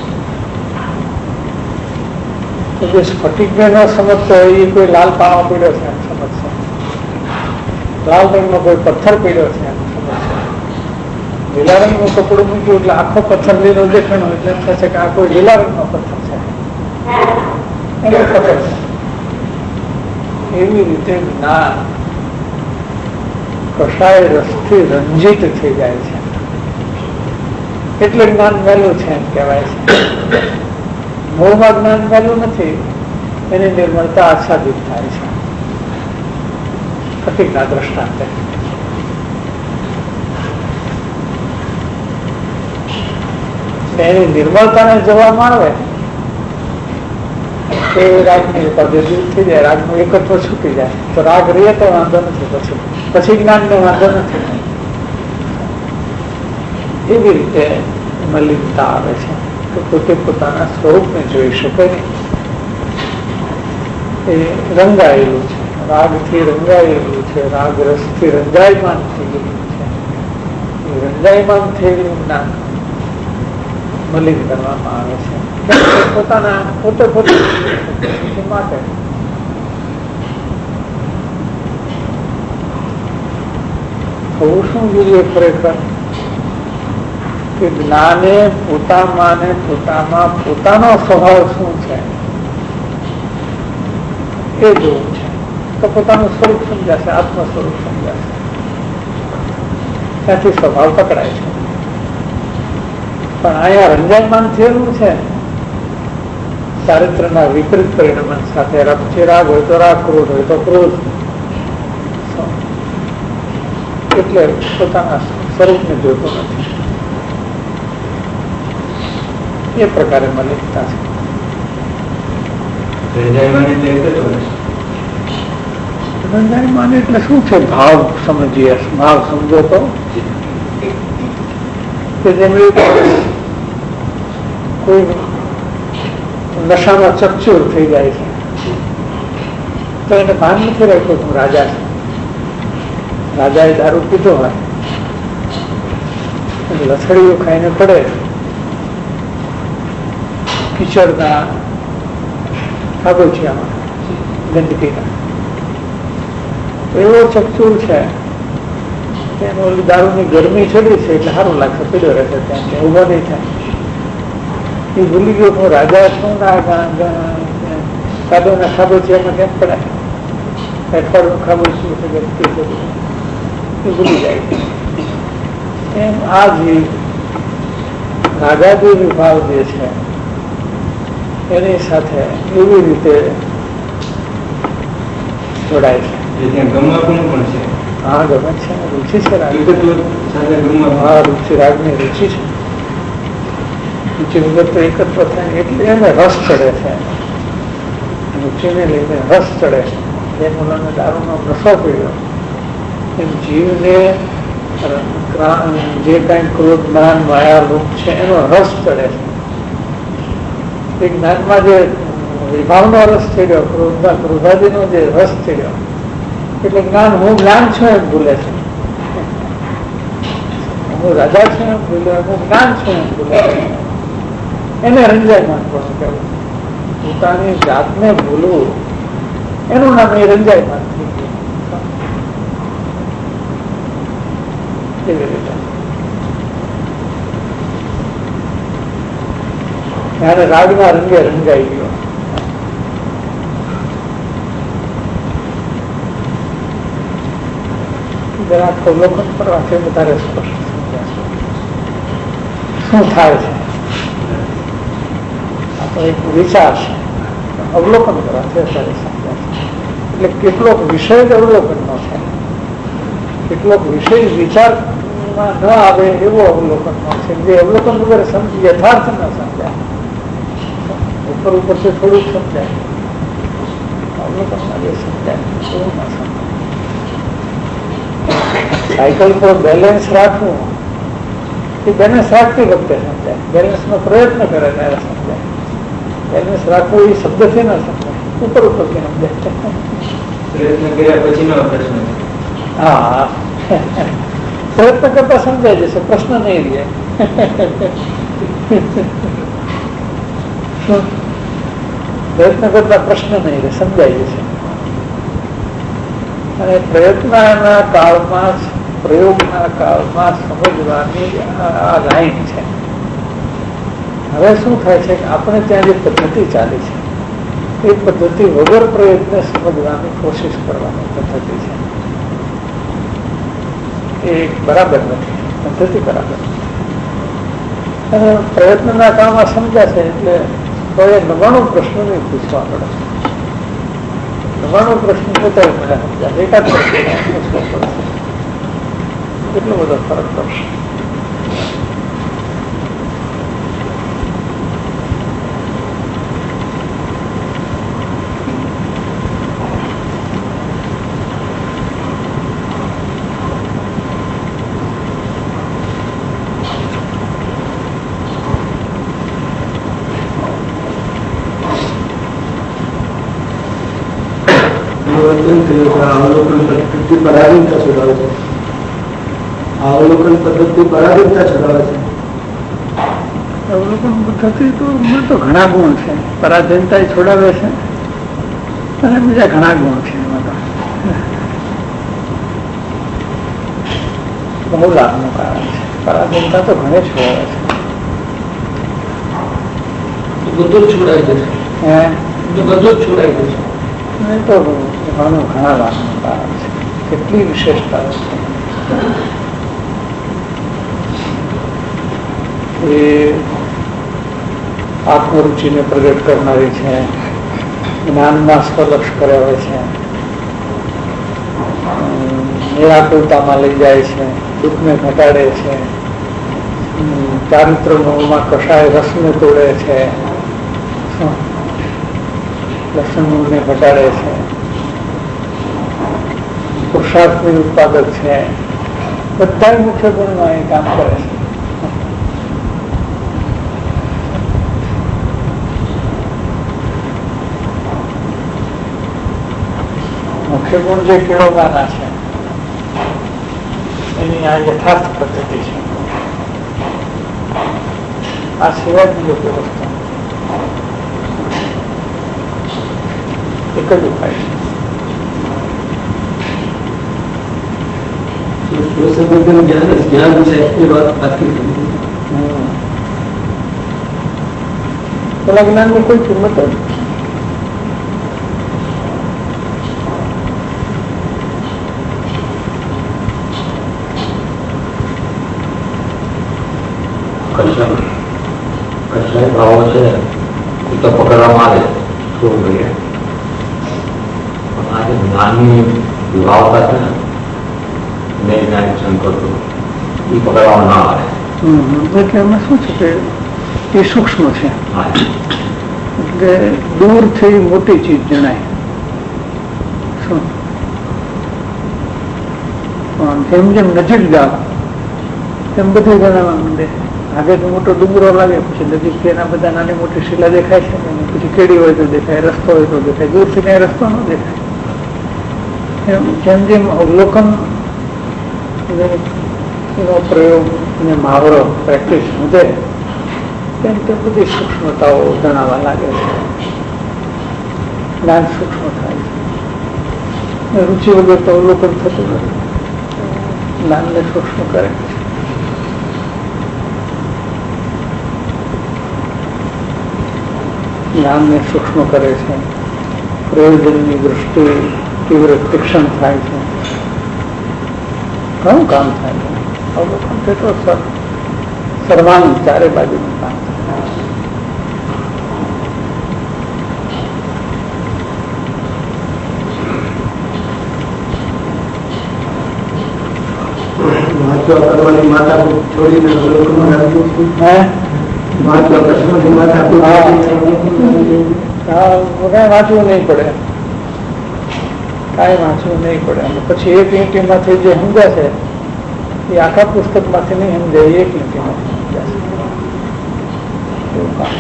તો જે સ્ફટિકને ન સમજતો હોય એ કોઈ લાલ પાણો પીડ્યો છે એમ સમજશે, લાલ રંગનો કોઈ પથ્થર પીડ્યો છે એમ સમજશે. લીલા રંગનું કપડું મૂક્યું એટલે આખો પથ્થર લીલો દેખાણો એટલે એમ થશે કે આ કોઈ લીલા રંગનો પથ્થર છે. એવી રીતે જ્ઞાન કષાય રસથી રંજિત થઈ જાય છે એટલે જ્ઞાન વહેલું છે એમ કહેવાય છે. મોહમાં જ્ઞાન વહેલું નથી, એની નિર્મળતા આચ્છાદિત થાય છે. ફટીકના દ્રષ્ટાંતે એની નિર્મળતાને જોવામાં આવે એ રાગની પદે દૂર થઈ જાય, રાગનું એકત્વ છૂટી જાય તો રાગ રહે તો વાંધો નથી, પછી જ્ઞાનને વાંધો નથી. એવી રીતે મલિનતા આવે છે કે પોતે પોતાના સ્વરૂપને જોઈ શકે નહીં. એ રંગાયેલું છે, રાગથી રંગાયેલું છે, રાગ રસથી રંગાયમાન થઈ ગયેલું છે. એ રંગાયમાન થયેલું જ્ઞાન મલિન કરવામાં આવે છે પોતાના પોતે માટે. થવું શું જોઈએ ખરેખર કે જ્ઞાને પોતામાં ને પોતામાં પોતાનો સ્વભાવ શું છે એ જોવું છે તો પોતાનું સ્વરૂપ સમજાશે, આત્મ સ્વરૂપ સમજાશે, ત્યાંથી સ્વભાવ પકડાય છે. પણ અહીંયા રંજાયમાન થયેલું છે ચારિત્રના વિપરીત પરિણામ સાથે. રાગ હોય તો રાગ, ક્રોધ હોય તો ક્રોધ, એટલે પોતાના સ્વરૂપને જોતો નથી. એ પ્રકારે મલિનતા છે. રંજાયમાન એટલે શું છે? ભાવ સમજીએ, ભાવ સમજો તો કે જેમ કોઈ નશામાં ચકચૂર થઈ જાય છે તો એને ભાન નથી રહેતું હું રાજા છું. રાજાએ દારૂ પીધો હોય લથડીઓ ખાઈને પડે કિચડના ખાબોચિયામાં, ગંદકીના, એવો ચકચૂર છે એનો દારૂની ગરમી ચડી છે એટલે સારું લાગશે, પીડો રહેશે, ત્યાં ઉભો નહીં થાય. એ ભૂલી ગયો હું રાજા છું, કાદોના ખાબોચિયામાં કેમ પડાય, અઠવાડિયું ખાબોચિયું છે એ ભૂલી જાય. એમ આ જીવ રાગાદી વિભાવ જે છે એની સાથે એવી રીતે જોડાય છે. હા, ગમે છે, રુચિ છે, હા રુચિ, રાગની રુચિ છે. રુચિ વગર તો એકત્વ થાય એટલે એને રસ ચડે છે. રુચિને લઈને રસ ચડે છે. જેમ ઓલાને દારૂનો નશો પીડ્યો એમ જીવને જે કઈ ક્રોધ, માન, માયા, રૂપ છે એનો રસ ચડે છે. એ જ્ઞાનમાં જે વિભાવનો રસ ચડ્યો, ક્રોધાદિનો જે રસ ચડ્યો એટલે જ્ઞાન, હું જ્ઞાન છું એમ ભૂલે છે. હું રાજા છું એમ ભૂલે, હું જ્ઞાન છું એમ ભૂલે. એને રંજાયમાન પણ કહેવું. પોતાની જાતને ભૂલવું એનું નામ એ રંજાયમાન થઈ ગયું. એવી રીતે ત્યારે રાગના રંગે રંગાઈ ગયો. જરાક અવલોકન કરવાથી વધારે સ્પષ્ટ સમજાશે શું થાય છે. આ તો એક વિચાર છે, અવલોકન કરવાથી અત્યારે સમજાશે. એટલે કેટલોક વિષય જ અવલોકનનો છે, કેટલોક વિષય વિચારમાં ન આવે એવો અવલોકનનો છે, જે અવલોકન વગર સમજી યથાર્થ ન સમજાય. ઉપર ઉપરથી થોડુંક સમજાય, અવલોકનમાં જે સમજાય એવું ના સમજાય. સાયકલ પર બેલેન્સ રાખવું એ બેલેન્સ રાખતી વખતે સમજાય, બેલેન્સનો પ્રયત્ન કરે ત્યારે સમજાય. બેલેન્સ રાખવું એ શબ્દથી ના સમજાય, ઉપર ઉપરથી સમજાય. પ્રયત્ન કર્યા પછીનો પ્રશ્ન. હા, પ્રયત્ન કરતા સમજાય જશે, પ્રશ્ન નહીં રહે. પ્રયત્ન કરતા પ્રશ્ન નહીં રહે, સમજાય જશે. અને પ્રયત્નના કાળમાં, પ્રયોગના કાળમાં સમજવાની આ લાઈન છે. હવે શું થાય છે કે આપણે ત્યાં જે પદ્ધતિ ચાલી છે એ પદ્ધતિ વગર પ્રયત્ન સમજવાની કોશિશ કરવાની પદ્ધતિ છે. એ બરાબર નથી, પદ્ધતિ બરાબર. અને પ્રયત્નના કાળમાં સમજાશે એટલે કોઈ 99 પ્રશ્નો નહીં પૂછવા પડે. 99 પ્રશ્ન પોતા મને સમજાશે, એકાદ પ્રશ્ન પૂછવો પડશે, એટલો બધો ફરક પડશે. અવલોકન પદ્ધતિ પરાધીનતા છોડાવે છે. અવલોકન પદ્ધતિ પરાધીનતા છોડાવે છે. અવલોકન પદ્ધતિ તો ઘણા ગુણ છે. પરાધીનતા છોડાવે છે અને બીજા ઘણા ગુણ છે. એમાં તો બહુ લાભનું કારણ છે. પરાધીનતા તો ઘણે છોડાવે છે. બધું જ છોડાઈ જશે. બધું જ છોડાઈ જશે. તો ઘણા લાભનું કારણ છે. કેટલી વિશેષતાઓ છે. એ આત્મરુચિને પ્રગટ કરનારી છે, જ્ઞાનમાં સ્વલક્ષ કરાવે છે, નિરાકુરતામાં લઈ જાય છે, દુઃખને ઘટાડે છે, ચારિત્રમાં કશાય રસને તોડે છે, લક્ષણને ઘટાડે છે, પુરુષાર્થની ઉત્પાદક છે. બધા મુખ્ય ગુણમાં એ કામ કરે છે. મુખ્ય ગુણ જે કેળવવાના છે એની આ યથાર્થ પદ્ધતિ છે. આ સિવાય બીજો કોઈ રસ્તો એક જ ઉપાય છે. પેલા જ્ઞાનની કોઈ કિંમત જ કશાય ભાવો છે એ તો પકડવામાં આવે શું જોઈએ, પણ આજે જ્ઞાનની વિભાવતા છે ને જ્ઞાનિક સંકલ્પો એ પકડવામાં ના આવે. એટલે એમાં શું છે કે એ સૂક્ષ્મ છે. એટલે દૂરથી મોટી ચીજ જણાય. શું જેમ જેમ નજીક જાવ તેમ બધું જણાવવા માંડે. આગે તો મોટો ડુંગરો લાગે, પછી નજીક એના બધા નાની મોટી શિલા દેખાય છે, પછી કેડી હોય તો દેખાય, રસ્તો હોય તો દેખાય, દૂરથી ક્યાંય રસ્તો ન દેખાય. એમ જેમ જેમ અવલોકન એનો પ્રયોગ અને મહાવરો પ્રેક્ટિસ વધે તેમ તે બધી સૂક્ષ્મતાઓ જણાવવા લાગે છે. જ્ઞાન સૂક્ષ્મ થાય છે. રુચિ વગર તો અવલોકન થતું નથી. જ્ઞાનને સૂક્ષ્મ કરે છે. જ્ઞાનને સૂક્ષ્મ કરે છે. પ્રયોજનની દૃષ્ટિ તીવ્ર તીક્ષણ થાય છે. ઘણું કામ થાય છે. અવલોકન તો સર્વાંગ ચારે બાજુનું કામ થાય. વાંચવા કરવાની માતા છોડીને અવલોકનમાં રાખ્યું છે. વાંચવા કરવાની માતા વાંચવું નહીં પડે, કાંઈ વાંચવું નહીં પડે. અને પછી એક લીટીમાંથી જે સમજાશે એ આખા પુસ્તકમાંથી નહીં સમજાય, એક લીટીમાંથી સમજાશે. એવું કામ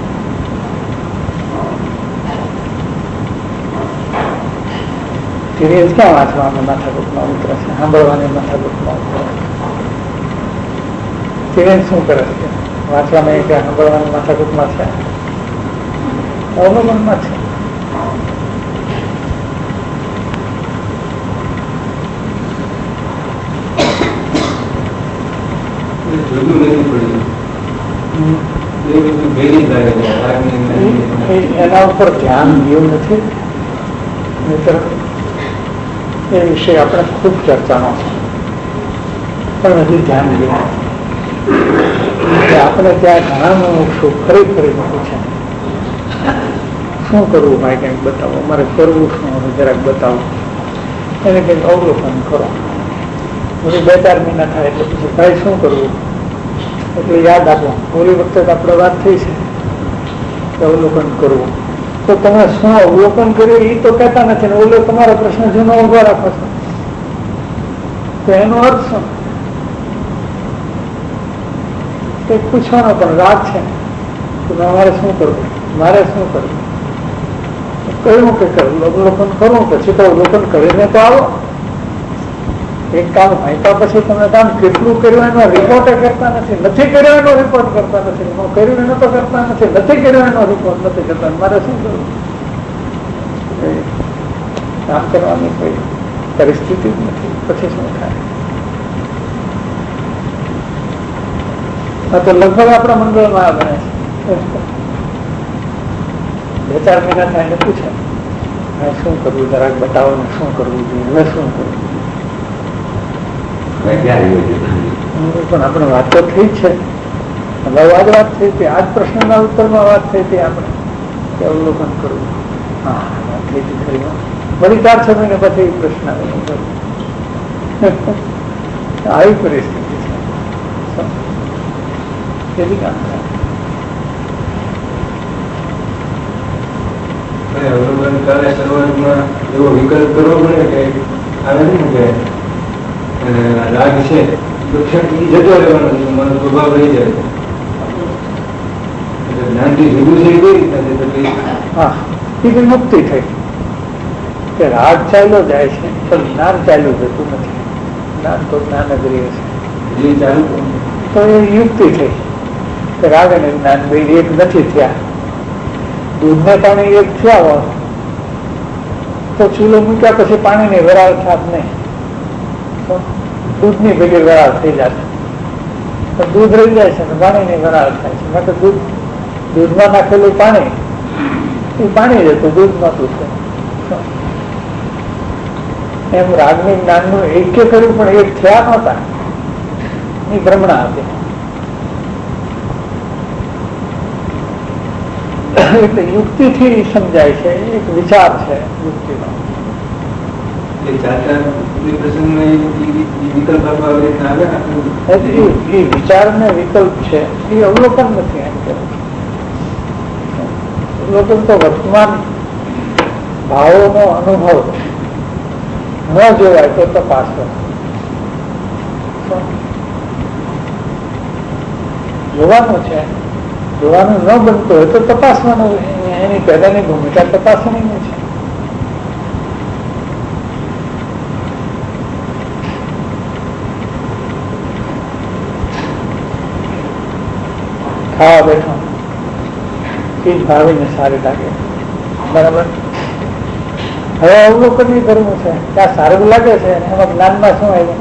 છે. ક્યાં વાંચવાનું માથાકૂટમાં ઉતરે છે, સાંભળવાની માથાકૂટમાં ઉતરે છે. શું કરે છે? વાંચવામાં કે સાંભળવાની માથાકૂટમાં છે, અવલોકનમાં છે. એના ઉપર ધ્યાન એવું નથી. એ વિશે આપણે ખૂબ ચર્ચાનો છે. પણ હજી ધ્યાન દે કે આપણે ત્યાં ઘણા મોક્ષો ખરેખર પૂછે શું કરવું ભાઈ કંઈક બતાવો, અમારે કરવું શું હવે જરાક બતાવો, એને કંઈક અવલોકન કરો. બધું 2-4 મહિના થાય એટલે પછી ભાઈ શું કરવું, એટલે યાદ આપો. ઓલી વખતે આપણે વાત થઈ છે કે અવલોકન કરવું, તો તમે શું અવલોકન કર્યું એ તો કહેતા નથી ને ઓલો તમારો પ્રશ્ન જૂનો ઉભો રાખો છો, તો એનો અર્થ શું? કંઈક પૂછવાનો પણ રાગ છે કે મારે શું કરવું, મારે શું કરવું. કહ્યું કે અવલોકન કરવું, પછી તો અવલોકન કરીને તો આવો. એક કામ આપ્યા પછી તમે કામ કેટલું કર્યું એનો રિપોર્ટ કરતા નથી, નથી કર્યો એનો રિપોર્ટ કરતા નથી, કર્યું એનો તો કરતા નથી, નથી કર્યો એનો રિપોર્ટ નથી કરતા. મારે શું કરવું? કામ કરવાની કોઈ પરિસ્થિતિ જ નથી, પછી શું થાય? તો લગભગ આપણા મંડળમાં આ બને છે. 2-4 મહિના થાય એને પૂછે શું કરવું, જરાક બતાવો ને શું કરવું જોઈએ, હવે શું કરવું. પણ આપણે વાત તો થઈ જ છે, અગાઉ આજ વાત થઈ હતી, આજ પ્રશ્નના ઉત્તરમાં વાત થઈ હતી આપણે કે અવલોકન કરવું. હા, વાત થઈ હતી ખરી. વળી 4-6 મહિને પછી પ્રશ્ન આવી પરિસ્થિતિ છે. કેવી કામ થાય? અવલોકન કાલે શરૂઆતમાં એવો વિકલ્પ કરવો પડે કે આવે ને કે રાગ છે જતો રહેવાનો, મારો સ્વભાવ રહી જાય. જ્ઞાનથી જુદું છે કઈ રીતના? હા, એ મુક્તિ થઈ કે રાગ ચાલ્યો જાય છે પણ જ્ઞાન ચાલ્યું જતું નથી. જ્ઞાન તો જ્ઞાન અગ્રીય છે, તો એ યુક્તિ થઈ કે રાગ અને જ્ઞાન બે એક નથી થયા. દૂધને પાણી એક થયા હોય તો ચૂલો મૂક્યા પછી પાણીની વરાળ થાત નહીં, દૂધની ભેગી વરાળ થઈ જાય. પણ દૂધ રહી જાય છે ને પાણીની વરાળ થાય છે. માટે દૂધમાં નાખેલું પાણી એ પાણી જ હતું, દૂધ નહોતું. એમ રાગની જ્ઞાનનું એક્ય કર્યું પણ એક થયા નહોતા, એ ભ્રમણા હતી. એટલે યુક્તિથી સમજાય છે, એક વિચાર છે યુક્તિનો. એ વિચાર ને વિકલ્પ છે, એ અવલોકન નથી. એમ કે અવલોકન તો વર્તમાન ભાવોનો અનુભવ ન જોવાય તો તપાસો. જોવાનું છે, જોવાનું ન બનતું હોય તો તપાસવાનું. એની પહેલાની ભૂમિકા તપાસવાની છે. ખાવા બેઠો ચીજ ભાવીને સારી લાગે, બરાબર. હવે અવલોકન બી કરવું છે કે આ સારું લાગે છે, એમાં જ્ઞાનમાં શું આવ્યું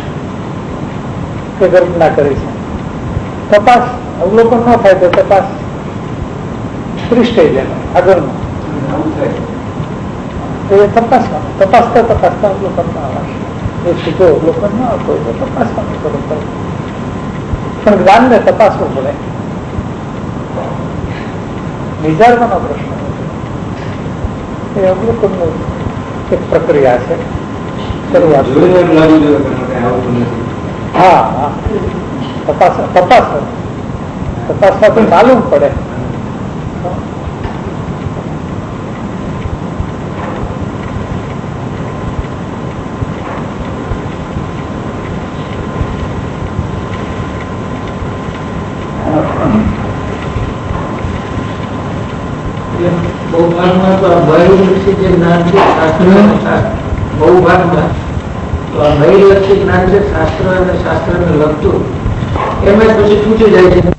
કે કલ્પના કરી છે. તપાસ, અવલોકન ન થાય તો તપાસ ત્રિષ્ઠ આગળનું એ તપાસવાનું. તપાસતા અવલોકન ના આવશે. એ સીધો અવલોકન ના આવતો હોય તો તપાસવાનું કરો, પણ જ્ઞાનને તપાસવું પડે. વિચારવાનો પ્રશ્ન એ અવલોકનનું એક પ્રક્રિયા છે. શરૂઆત હા, તપાસવાથી માલુમ પડે. બહુ ભાગમાં તો આ બહિર્લક્ષી જે જ્ઞાન છે શાસ્ત્ર, બહુ ભાગમાં તો આ બહિર્લક્ષી જ્ઞાન છે શાસ્ત્ર અને શાસ્ત્રને લગતું, એમાં પછી પૂછી જાય છે